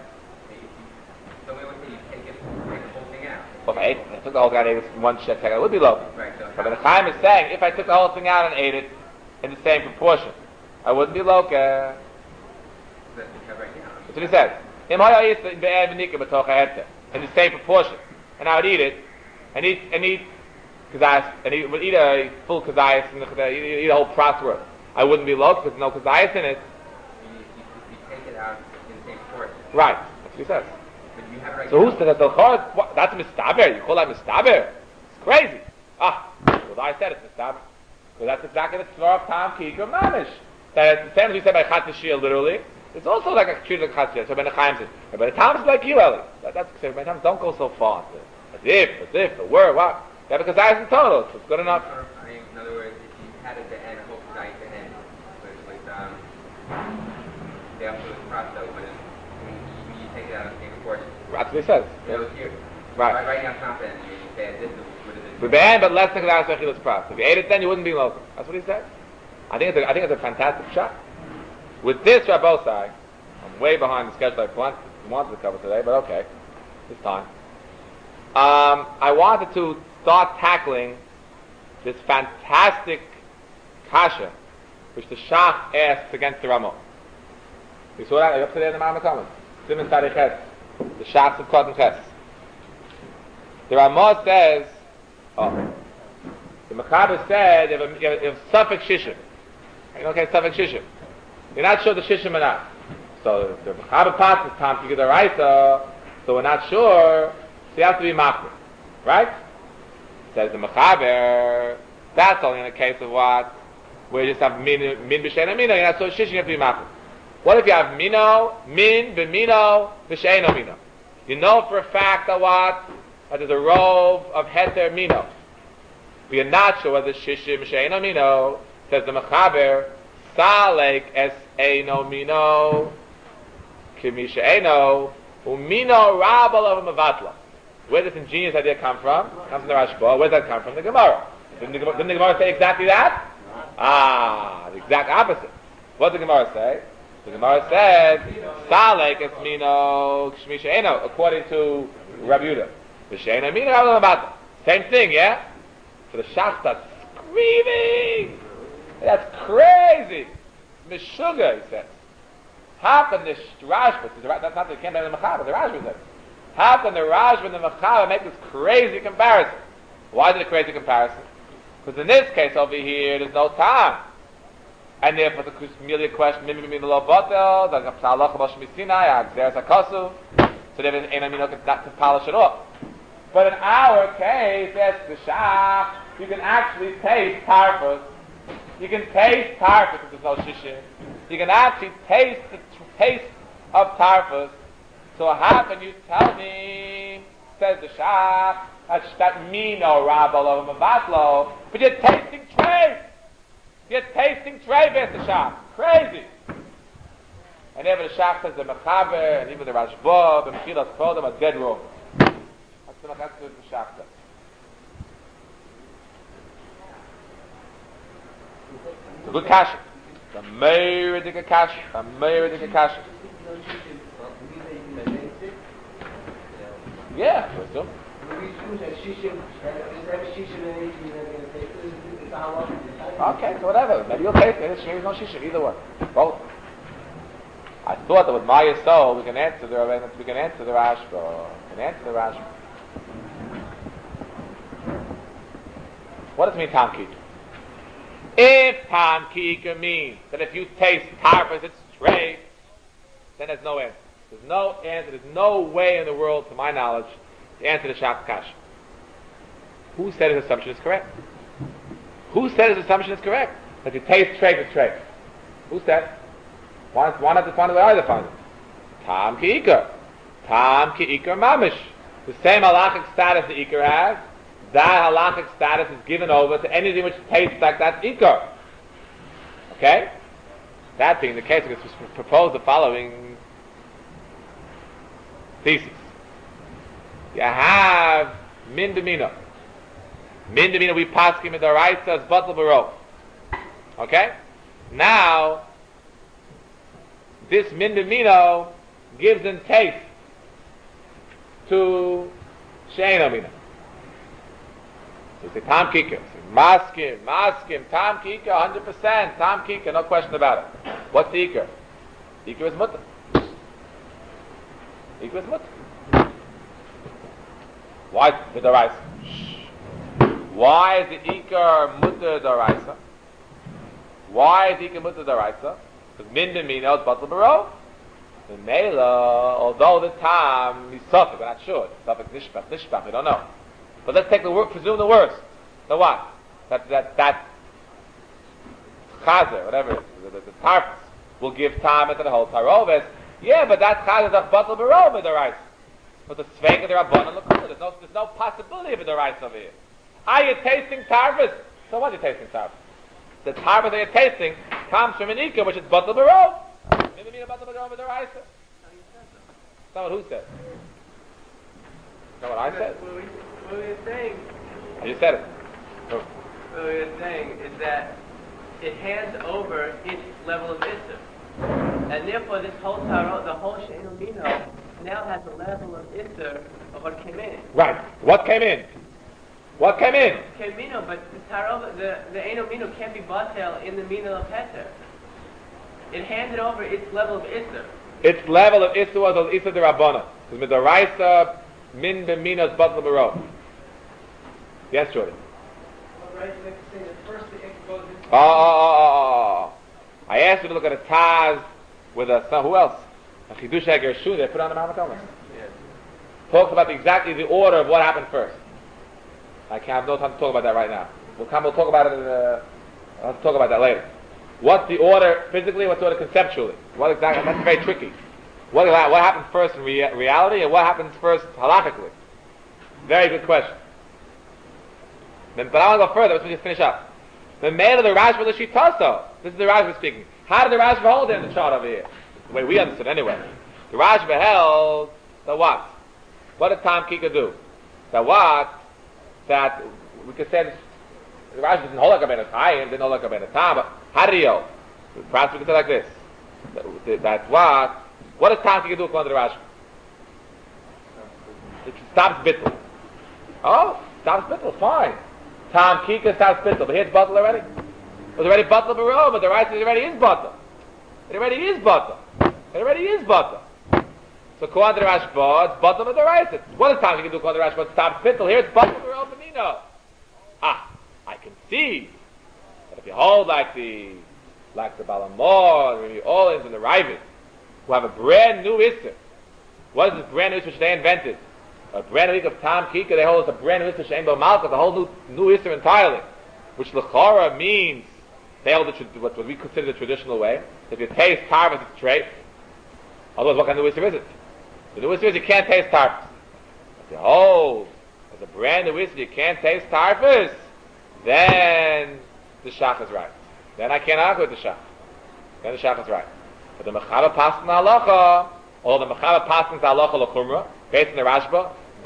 So we would say you take it, take the whole thing out. Well, if I ate, I took the whole thing out and ate it in one shek, it would be low. Right, so But the Chaim is saying, if I took the whole thing out and ate it in the same proportion, I wouldn't be loka. that's the right now. That's what he says. Im haya yisra in be'er v'nika b'toch ha'eter, in the same proportion. And I would eat it, and eat, and eat kazayas, and eat, would eat a full kazayas, and eat, eat a whole prat's worth. I wouldn't be low because there's no kazayas in it. You, you, you take it out in the same proportion. Right. That's what he says. But you have it right So now. who's that? The That's mistaber. You call that mistaber? It's crazy. Ah, well, I said it's mistaber. Because that's exactly the tzvah of Tam Kikra Mamish. That it's the same as we said by Chat Tashiyah, literally. It's also like a treated like Chat Tashiyah. So Ben Chaim says, but the Tam is like you, Eli. That, that's the same. Times don't go so far. As if, as if, the word, what? Yeah, because I in total, so it's good enough. I mean, in other words, if you had it to end, hope to die to end, with, with um, the absolute process, but it, when you, you take it out in the same proportion. That's what he says. You know, it's here. Right. Right, right now, it's not then. You say this is what it is. We ban, but less than Kedaras Achilas Pras. If you ate it then, you wouldn't be local. That's what he said. I think it's a, I think it's a fantastic shot. With this Rabbosai, I'm way behind the schedule I planned, wanted to cover today, but okay, this time. Um, I wanted to start tackling this fantastic kasha, which the Shach asks against the Ramah. You saw that? Are you up to date in the Ma'amah Talmud? Siman Tzaddik Ches. The Shachs of Cotton Ches. The Ramah says, oh, the Mechaber said, you have, you have, you have Safek Shishim. You know, okay, Safek Shishim. You're not sure the Shishim or not. So the Mechaber passes time to get the Raisa, so we're not sure, so you have to be Machmer. Right? Says the Mechaber, that's only in the case of what? Where you just have Min, min B'Shein Mino, you're not sure Shishim, you have to be Machmer. What if you have Mino, Min, B'Mino, B'Shein Mino? You know for a fact that what? That there's a rove of Heter Mino. We are not sure whether Shishim Sheino Mino, says the Mechaber, Salek Es Eino Mino, Kimi Sheino, Umino Rabal of Mavatla. Where does this ingenious idea come from? It comes from the Rashba. Where does that come from? The Gemara. Didn't the, didn't the Gemara say exactly that? Ah, the exact opposite. What did the Gemara say? The Gemara said, Salek Es Mino, Kimi Sheino, according to Rabbi Yehuda. V'sheina Mino Rabal of Mavatla. Same thing, yeah? So the Shach starts screaming. That's crazy. Meshuga, he says. How can the Rashba, that's not the Kemba and the Mechaber, the Rashba says. How can the Rashba and the Mechaber make this crazy comparison? Why is it a crazy comparison? Because in this case over here, there's no time. And therefore, it's merely a question, Mimi Mimi Lo Botel, the Psalach Moshe Misinai, Agzeres HaKosu, so there is an Amino to polish it off. But in our case, that's the Shach, you can actually taste tarfus. You can taste tarfus if there's no shishim. You can actually taste the t- taste of tarfus. So how can you tell me, says the Shach, that mino rabal over mavatlo, but you're tasting trey. You're tasting trey, says the Shach. Crazy. And even the Shach says the Mechaber, and even the Rashba, the Mechilas Kodim are dead wrong. What's the machzor with the shachta? It's a good kasha. It's a meridic kasha. A meridic kasha. Yeah, for some. Okay, so whatever. Maybe you'll taste it. Maybe no shishim. Either one. Both. I thought that with Maya Soul we can answer the we can answer the Rashba. We can answer the Rashba. What does it mean, Tam Kika? If Tam Kika means that if you taste tarpas, it's straight, then there's no answer. There's no answer. There's no way in the world, to my knowledge, to answer the Shach Kasha. Who said his assumption is correct? Who said his assumption is correct? That you taste straight, it's straight. Who said? Why, why not define it the way I define it? Tam ki ikar. Tam ki ikar mamish. The same halachic status the ikar has, that halachic status is given over to anything which tastes like that ikar. Okay? That being the case, we can propose the following thesis. You have min demino. Min demino we paskim in the right says batal baro. Okay? Now, this min demino gives in taste to she'ein amina. So say tam kika. Maskim, maskim, tam kika, one hundred percent. Tam kika, no question about it. What's the ikar? The ikar is mutter. The ikar is mutter. Why the daraisa? Why is the ikar mutter daraisa? Why is the ikar mutter daraisa? Because min demino is batal baro. The mela, although the time is suffix, we're not sure. Suffix nishpach, nishpach, we don't know. But let's take the word, presume the worst. So what? That that that chazer, whatever it is, the, the, the tarfus, will give time into the whole taroves. Yeah, but that chazer is a batal baro with the rice. But the svek of the rabbanon l'kula, there's no there's no possibility of the rice over here. Are you tasting tarfus? So what are you tasting tarfus? The tarfus that you're tasting comes from an ikar, which is batal baro. Maybe mean batal baro with the rice. That's not what who said. That's not what I said. What, we, what we're saying. You said it. Oh. What we're saying is that it hands over its level of Isser. And therefore this whole tarot, the whole She'ein Amino, now has a level of Isser of what came in. Right. What came in? What came in? Came in, but the tarot, the, the She'ein Amino can't be batel in the Mina of Heter. It handed over its level of Isser. Its level of Isser was al Isser de Rabbana. Because midaraisa min b'minas batal baro. Yes, Jordan. Oh, oh, oh, oh, oh. I asked you to look at a Taz with a son. Who else? A Chidush HaGershun. They put on the Mahamat Omer. Yes. Talks about exactly the order of what happened first. I can't have no time to talk about that right now. We'll come. We'll talk about it. In the, I'll talk about that later. What's the order physically? What's the order conceptually? What exactly? That's very tricky. What what happened first in rea- reality, and what happens first halachically? Very good question. Then, but I want to go further. Let's just finish up. The man of the Rashba the Shitaso. This is the Rashba speaking. How did the Rashba hold in the chart over here? The way we understood, anyway. The Rashba held that what? What did Tam Kika do? That what? That we could say this, the Rashba didn't hold like a ben Chaim, didn't hold like a ben Tam, but how did he hold? Perhaps we could say like this. That, that what? What does Tam Kika do according to the Rashba? It stops bittul. Oh, stops bittul, fine. Tam Kika stops bittul, but here's bittul already. It was already bittul baro, but the right says it already is bittul. It already is bittul. It already is bittul. So according to the Rashba, it's bittul, but the right says. What does Tam Kika do according to the Rashba? It stops bittul. Here it's bittul baro benino. Ah, I can see that if you hold like the like the Balamor, the Olins and the Ravid, who have a brand new Isser. What is this brand new Isser which they invented? A brand new of Tam Kika, they hold us a brand new Isser She'ein Bo Malchus, a whole new new Isser entirely, which L'chora means they hold the, what, what we consider the traditional way. If you taste tarvus, it's straight. Otherwise, what kind of Isser is it? The new Isser is you can't taste tarvus. If you hold as a brand new Isser, you can't taste tarvus, then the Shach is right. Then I can't argue with the Shach. Then the Shach is right. But the Mechava Paskin Halacha, although the Mechava Paskin Halacha L'chumra, based on the Rashba,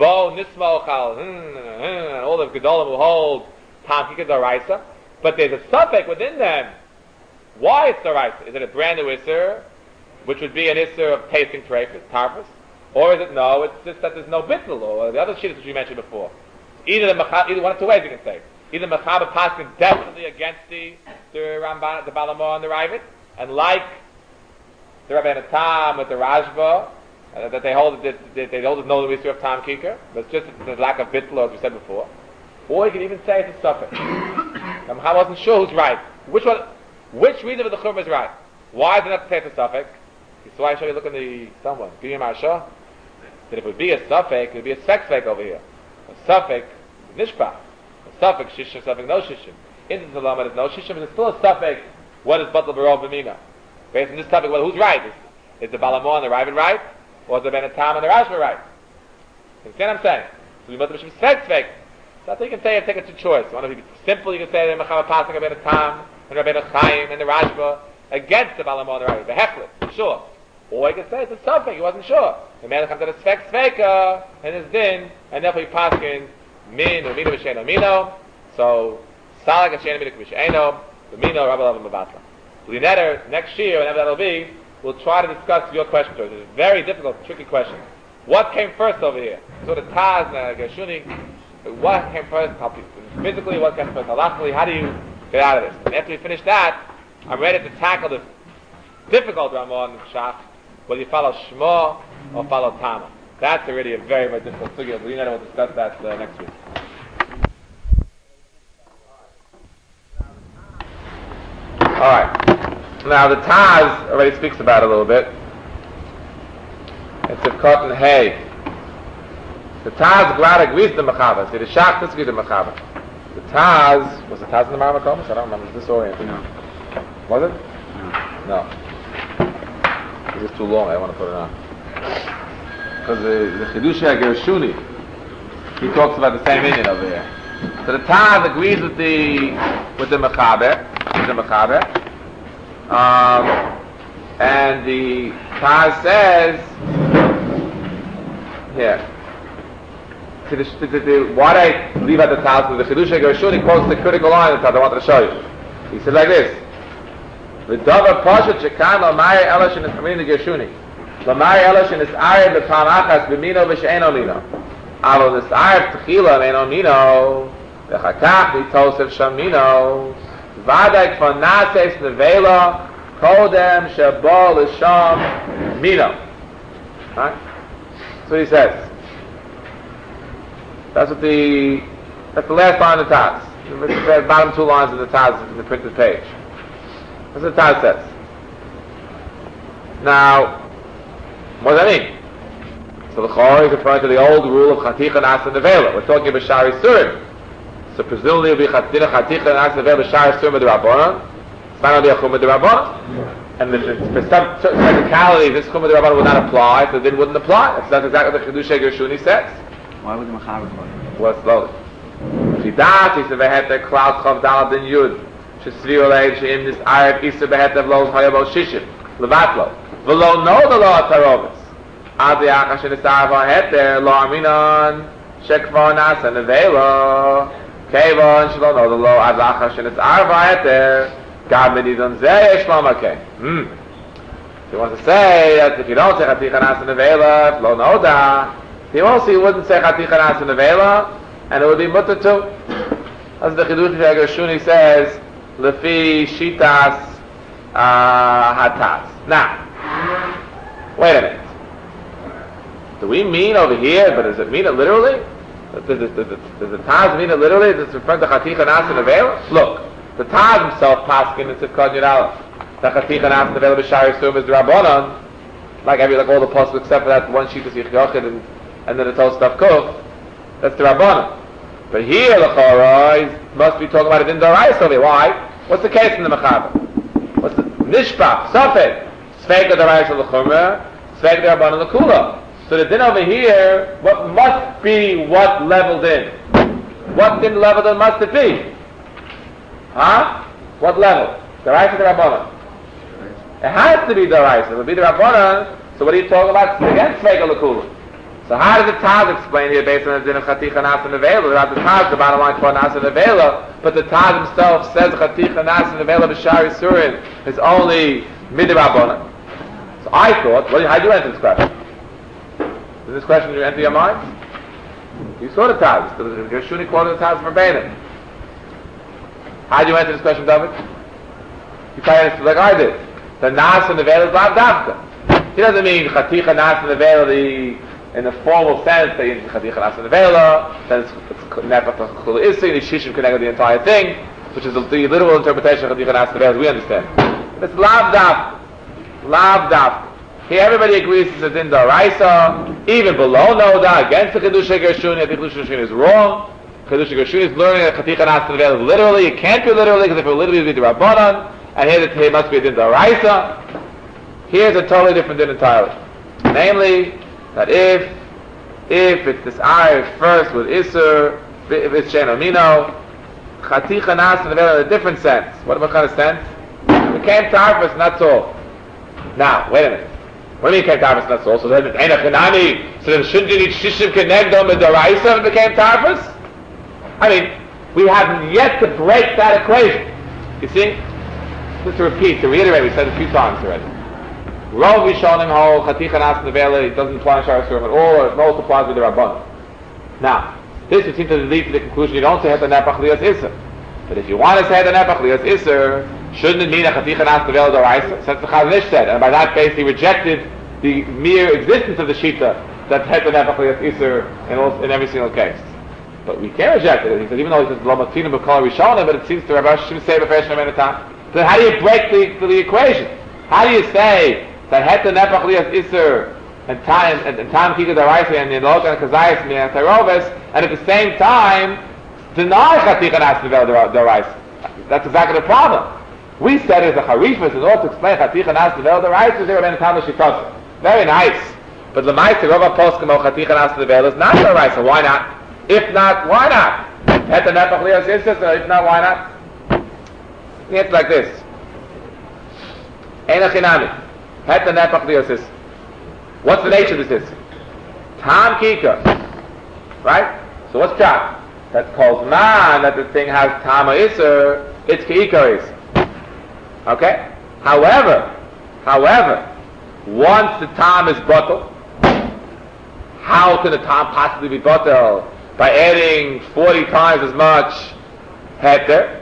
Bo Nismochal, and all the Gedolim who hold Tam Kika Daraisa, but there's a suffix within them. Why it's Daraisa? Is it a brand new Isser, which would be an Isser of tasting Trefus, Tarfus? Or is it no, it's just that there's no Bittul, or the other shittas which we mentioned before. Either the Mechab, either one of two ways you can say. Either Mechab Paskin definitely against the, the Ramban, the Balamor and the Ravid, and like the Rabbeinu Tam with the Rashba, uh, that they hold it, they, they hold it no the Isser of Tam Kikar, but it's just the lack of Bittul, as we said before. Or you can even say it's a suffix. I wasn't sure who's right. Which one, which reason of the Chum is right? Why is it not to say it's a suffix? So I show you look in the someone. Give me Marsha. That if it would be a suffix, it would be a sex fake over here. A suffix is nishpah. A suffix shishim, suffix no shishim. In the Talmud is no shishim, but it's still a suffix. What is batal barov b'mina? Based on this topic, well, who's right? Is, is the Balamor and the Ravid right, or is the Ben Tam and the Rashba right? You understand what I'm saying? So we must have sex fake. So I think you can say it, take it to choice. One of you simple, you can say the Mechava Pasuk of Ben Tam and Rabbeinu Chaim and the Rashba against the Balamor and the Ravid, the Hechlet, sure. Or you can say it's a suffix, he wasn't sure. The man comes to the Sfek Sveka and his din, and therefore he paskin min or mino v'sheino mino. So salag v'sheino mino k'v'sheino, the mino rabbi lava mavatla. Linetter, next year, whenever that'll be, we'll try to discuss your question. It's a very difficult, tricky question. What came first over here? So the Taz and Gershuni, what came first? How physically, what came first? Halachically, how do you get out of this? And after we finish that, I'm ready to tackle the difficult Ramon Shach. Will you follow Shmo or follow Tama? That's already a very, very difficult figure. We will discuss that uh, next week. Alright. Now the Taz already speaks about it a little bit. It's a cotton hay. The Taz glad agrees to Mechava. See, the Shach disagrees to Mechava. The Taz, was the Taz in the Maramakomis? I don't remember. It's disoriented. No. Was it? No. No. It was too long, I want to put it on. Because the, the Chidushei HaGershuni, he talks about the same Indian over here. So the Taz agrees with the with the Mechaber, with the Mechaber. Um, and the Taz says, here, to the, to the, the, why I leave out the Taz, the Chidushei HaGershuni quotes the critical line of the Taz I wanted to show you. He said like this, V'dava pashat shekan l'mayir ela shenischamin l'gershuni. L'mayir ela shenis'arev b'pam achas b'mino v'she'eno mino. Alo nis'arev t'chila v'eno mino. V'chakach nitosef sham mino. V'adai k'fon naseis nevela kodem shebo l'sham mino. Right? That's what he says. That's what the, that's the last line of the Taz. The bottom two lines of the Taz in the printed page. That's what the Taz says. Now, what does that mean? So the Chor is referring to the old rule of Chaticha Nasa Nevela. We're talking about Shari Surim. So presumably it will be Chaticha Nasa Nevela Shari Surim with the Rabbanon. It's not going to be a Chum with the Rabbanon. And for some certain technicalities, this Chum with the Rabbanon would not apply, so it wouldn't apply. That's not exactly what the Chidushei Gershuni says. Why would the Mechaber call it? Well, slowly. Fidat, he said, Vehet Klaus Chav Dalad Din Yud. Shesvir Olei Sheim Nis Arab Isa Behet Evlos Hayabo Shishim. Levatlo. V'lo no the law Tarovis. Adi Achash Nis Arab Heter Lo Aminon Shekvar Nasa Nevela. Kevon Shlo no the law Adi Achash Nis Arab Heter Gab Medidon Zeh Shlom Akeh. Hmm. He wants to say that if you don't say Chaticha Nasa Nevela, Lo no da. He also he wouldn't say Chaticha Nasa Nevela, and it would be mutter too. As the Chidushei HaGershuni says, Lefi Shitas uh, Hatas. Now, wait a minute. Do we mean over here, but does it mean it literally? Does, does, does, does, does the Taz mean it literally? Does it refer to Chaticha Nasa Nevela? Look, the Taz himself paskin in Sifkad Yudalef. The Chaticha Nasa Nevela B'Shari Surim is the Rabbanon, like every like all the apostles except for that one sheet of Sich Yochid and, and then it's all stuff Kuf. That's the Rabbanon. But here the Chorah must be talking about it in Dorais over here. Why? What's the case in the Mechaber? What's the Nishpach, Safed, Sveika Dorais of the Chumrah, Sveika Rabbanon L'Kula. So the din over here, what must be what leveled in? What din leveled in must it be? Huh? What level? Dorais of the Rabbanon. It has to be Dorais. It will be the Rabbanon. So what are you talking about? Again, Sveika L'Kula. So how does the Taz explain here based on the din of Chaticha Nas and Nevela? Without the Taz, the bottom line for Nas and Nevela, but the Taz himself says Chaticha Nas and Nevela B'Shari Surin is only Midirabona. So I thought, well, how do you answer this question? Does this question enter your mind? You saw the Taz. The Gershuni quoted the Taz verbatim. How do you answer this question, David? You probably answer like I did. The Nas and Nevela is Lav Davka. He doesn't mean Chaticha Nas and Nevela the in the formal sense that it's Chaticha Nas and Nevela, then it's Nefach Chul Isi, the Shishim connected the entire thing, which is the, the literal interpretation of Chaticha Nas and Nevela as we understand. It's Lav Davka. Lav Davka. Here everybody agrees it's a din d'oraisa, even below Noda, against the Kedusha Gershuni. I think Kedusha Gershuni is wrong. Kedusha Gershuni is learning that Chaticha Nas and Nevela is literally. It can't be literally, because if it were literally, it would be the Rabbanan, and here it must be a din d'oraisa. Here's a totally different din entirely. Namely, that if if it's this ayah first with Isser, if it's Shein Amino, Chaticha Nas and Nevela in a different sense. What, what kind of sense? It came Tarfus, not so. Now, wait a minute. What do you mean it came Tarfus, not so? So then it's Eina Chinami, so then shouldn't you need Shishim Kenegdom and Daraisa if it became Tarfus? I mean, we haven't yet to break that equation. You see? Just to repeat, to reiterate, we said it a few times already. Rov Rishonim hold Chaticha Nas Nevela, it doesn't apply in Shara Surim at all, or it most applies with the Rabban. Now, this would seem to lead to the conclusion you don't say Het Nepach Lias Isser. But if you want to say Het Nepach Lias Isser, shouldn't it mean a Chaticha Nas Nevela Doraisa? Since the Chazon Ish said, and by that base he rejected the mere existence of the Shita that Het Nepach Lias Isser in, all, in every single case. But we can't reject it. He says, even though he says Lo Matzinu B'Kol Rishonim, but it seems to Rabbi Shim say B'Fresh Nemen Etam. So how do you break the, the equation? How do you say that Het Nepach Lias Isser and time and, and time Kika Daraisa and Yinlok and Kazayas and Antarovis, and at the same time deny Chaticha Nas Nevela Daraisa? That's exactly the problem. We said as a Harifas in order to explain Chaticha Nas Nevela Daraisa, they were in Tam Shitasa. Very nice. But the Ma'aser Rava Poskamo Chaticha Nas Nevela is not Daraisa. Why not? If not, why not? Het Nepach Lias Isser, if not, why not? The answer like this. Eina Chinami. Het Nepach Lias Isser. What's the nature of this Isser? Tam Kika. Right? So what's Pshat? That calls man that the thing has Tam Isser, it's Kika Isser. Okay? However, however, once the Tam is bottled, how can the Tam possibly be bottled? By adding forty times as much heter.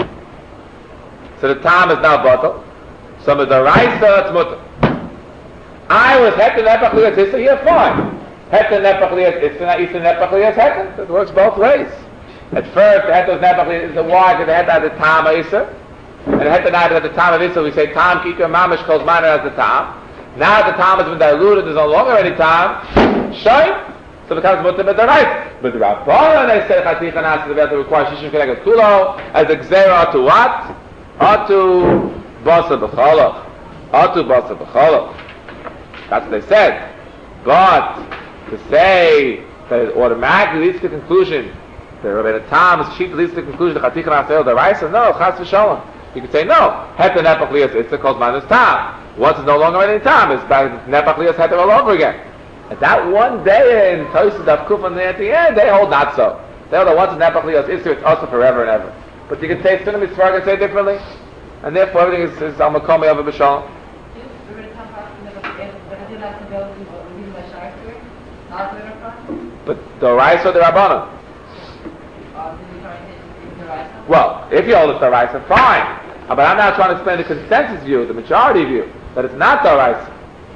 So the Tam is now bottled. So the Daraisa, it's mutter. I was heter Nepach Lias Isser, yeah, fine. Heter Nepach Lias Isser, not Isser Nepach Lias heter. It works both ways. At first, the heter is Nepach Lias Isser. Why? Because the heter has the Tam Isser. And the heter not at the Tam of Isser, we say Tam Kika Mamish calls minor as the Tam. Now the Tam has been diluted, there's no longer any Tam. Shine. So it becomes mutter b'daraisa. But the Rabbanan, they say Chaticha Nas Nevela to require Shishim Keneged Kulo as a Gzeira to what? Atu Basa B'cholach. Atu Basa B'cholach. That's what they said. But to say that it automatically leads to the conclusion that Rabbi Tam sheet leads to the conclusion that Chaticha Nas Nevela Daraisa, no, Chas v'Shalom. You could say no. Het Nepach Lias Isser calls minus Tam. Once it's no longer any Tam, it's back to Nepach Lias heter all over again. And that one day in Tosis Daf Kufan at the end, they hold not so. They hold that once it's Nepach Lias Isser, it's also forever and ever. But you can say Sunnah Mitzvah and say it differently, and therefore everything is is Al Makom Yava B'Shalom. But the Raisa or the Rabbanan? Well, if you hold it the Raisa, fine. But I'm now trying to explain the consensus view, the majority view, that it's not the Raisa.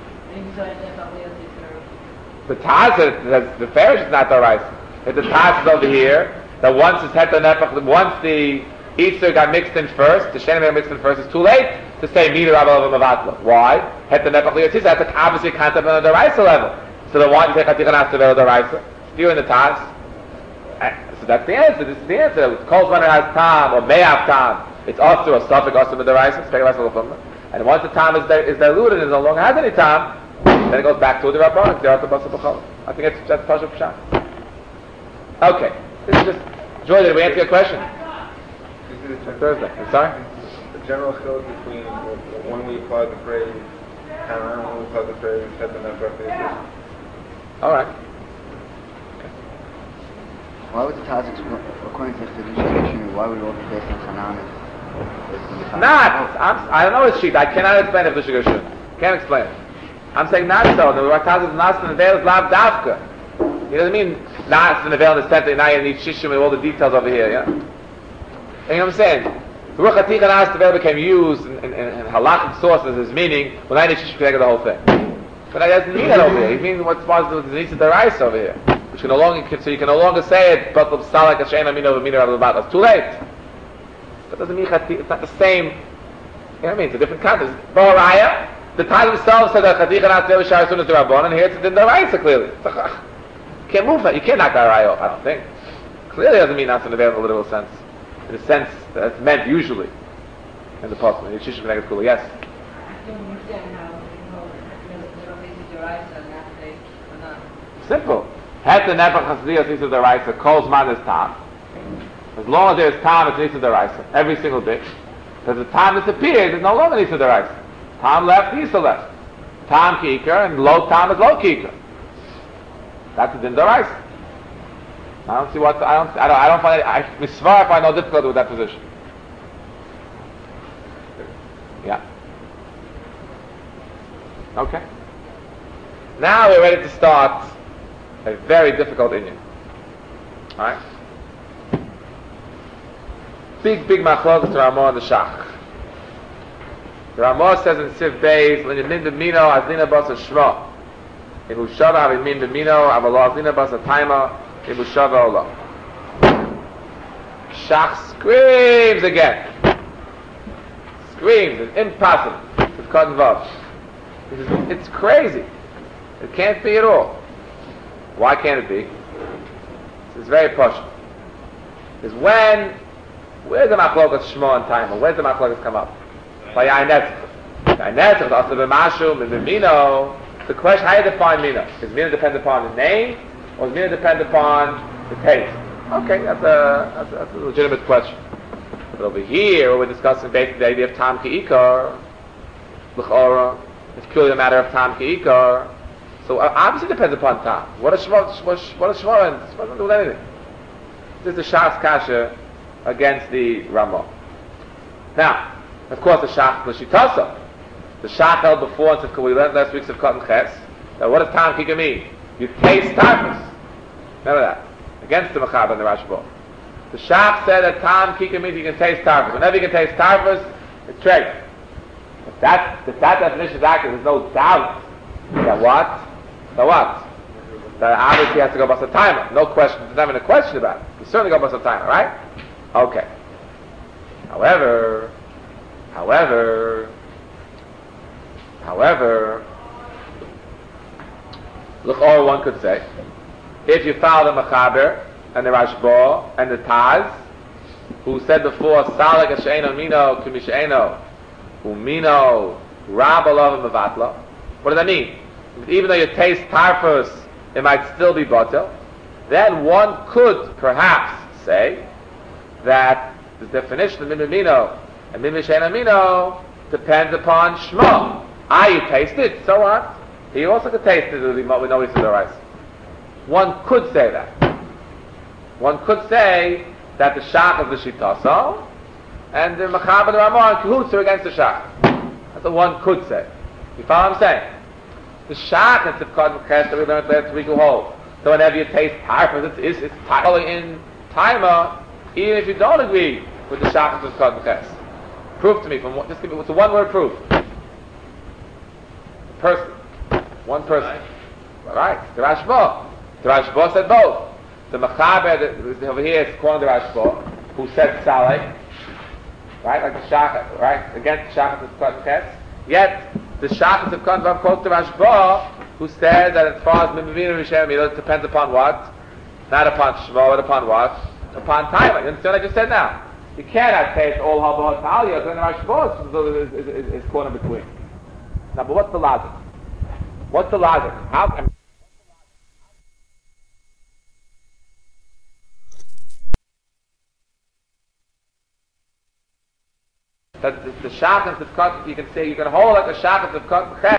The Taz, the, the Farish is not the Raisa. If the Taz is over here, that once it's Heter Nepach, once the Easter got mixed in first, the Shein got mixed in first, it's too late to say Mida Rabba Lava Mavatla. Why? Heter Nepach Lias Isser, that's obviously a concept on the Raisa level. So then why do you say Chaticha Nas Nevela Daraisa? You're in the Taz. So that's the answer. This is the answer. It's called when it has Tam or may have Tam. It's also a suffix also with the Daraisa. And once the Tam is, is diluted and no longer has any Tam, then it goes back to the Rabbanan. I think it's that's Pasha Pshat. Okay. This is just Joy, did we answer your question? Thursday. I'm sorry? The general chiluk between when we apply the phrase Haran, when we apply the phrase Het Nepach Lias Isser. All right. Why would the Taz, according to the Chidush, why would it all be based on Chananis? Not. I'm, I don't know his sheet. I cannot explain it. Chidush can't explain it. I'm saying not so. The Taz is not in the veil is lav davka. He doesn't mean not in the veil in the sense that now you need shishim with all the details over here. Yeah. You know what I'm saying? The Ruach HaTich and As Tevel became used in, in, in, in halakhic sources as meaning when I need shishim to the whole thing. But I doesn't mean that over here. He means what's possible with the Nisa Derais over here. Which can no longer, so you can no longer say it, but Salak Hashem Amino V'Mino Rav L'Bat. It's too late. That doesn't mean it's not the same. You know what I mean? It's a different context. Ba'araya, the Taz himself said that Chatich and As Tevel Shar Sunnah to Rabban, and here it's in the Derais clearly. You can't move that. You can't knock that Araya off, I don't think. Clearly doesn't mean not in the very literal sense. In the sense that it's meant usually in the Pasuk. In the Shishim Neged Kula, yes. I don't understand how, you know, the basis your eyes are not fake or not. Simple. Het the Nefach Chasidiyas Nisa Deraisa, Kol Zman is Tam. As long as there is Tam, it's Nisa Deraisa. Every single day. Because the Tam disappears, it's no longer Nisa Deraisa. Tam left, Nisa left. Tam Kikar, and low Tam is low Kikar. That's the Din Deraisa. I don't see what, I don't, I don't, I don't find it, I, Misvar, I find no difficulty with that position. Yeah. Okay. Now we're ready to start a very difficult Indian. Alright? Big, big machlokes to Ramah and the Shach. The Ramah says in Siv Beis, when you min b'mino, azina basa shmo. In Ushava, have min b'mino, avala azina basa taima, in Ushava ola. Shach screams again. Screams, it's impossible. It's cotton vav. It's crazy. It can't be at all. Why can't it be? It's very posh. Because when, where's the machlokas shmo and taima? Where's the machlokas come up? By Yain Netzach. Yain Netzach, also b'mashu, b'mino. The question, how do you define mina? Does mina depend upon the name, or does mina depend upon the taste? Okay, that's a, that's a, that's a legitimate question. But over here, we're discussing basically the idea of tam ki'ikar, l'chora. It's purely a matter of tam ki'ikar. So uh, obviously it depends upon tam. What does shmo, what does shmo, and shmo doesn't do with anything. This is the Shas Kasha against the Ramah. Now, of course, the Shach l'shitasa. The Shach held before, and we learned last week's of Cotton Ches. Now, what does tam ki'ikar mean? You taste tarfus. Remember that. Against the Mechaber and the Rashba. The Shach said that tam ki'ikar means you can taste tarfus. Whenever you can taste tarfus, it's trade. If that, if that definition is accurate, there's no doubt that what? That what? That obviously has to go bust a timer. No question. There's not even a question about it. You certainly go bust a timer, right? Okay. However, however, however, look, or one could say, if you follow the Mechaber and the Rashba and the Taz, who said before, Salak Hasheino Mino Kimisheino Umino Rabalov Mavatla. What does that mean? Even though you taste tarfus, it might still be batel. Then one could perhaps say that the definition of mimimino and mimishenamino depends upon shmo. Ah, you taste it, so what? He also could taste it with no issue of rice. One could say that. One could say that the shach is the shitaso, and the Mechaber and the Ramah and Kahutz are against the shach. That's what one could say. You follow what I'm saying? The shach and Tzivkot Mekhes that we learned last week will hold. So whenever you taste tarfus, it's, it's, it's totally in timer, even if you don't agree with the shach and Tzivkot Mekhes. Prove to me, from what, just give me, it's a one word proof. A person. One person. Right. The Rashba. The Rashba said both. The Mechaber over here is calling the Rashba, who said Saleh. Right, like the Shach, right, against the Shach of Tzivkot. Yet the Shach of Tzivkot quotes the Rashba, who says that as far as Mimimino Rishem, it depends upon what? Not upon Shmo, but upon what? Upon time. You understand what I just said now? You cannot taste all Haba Talia, then the Rashba is, is, is, is caught in between. Now, but what's the logic? What's the logic? How? I mean, that the, the Shach and Tzivkot, you can say, you can hold like the Shach and Tzivkot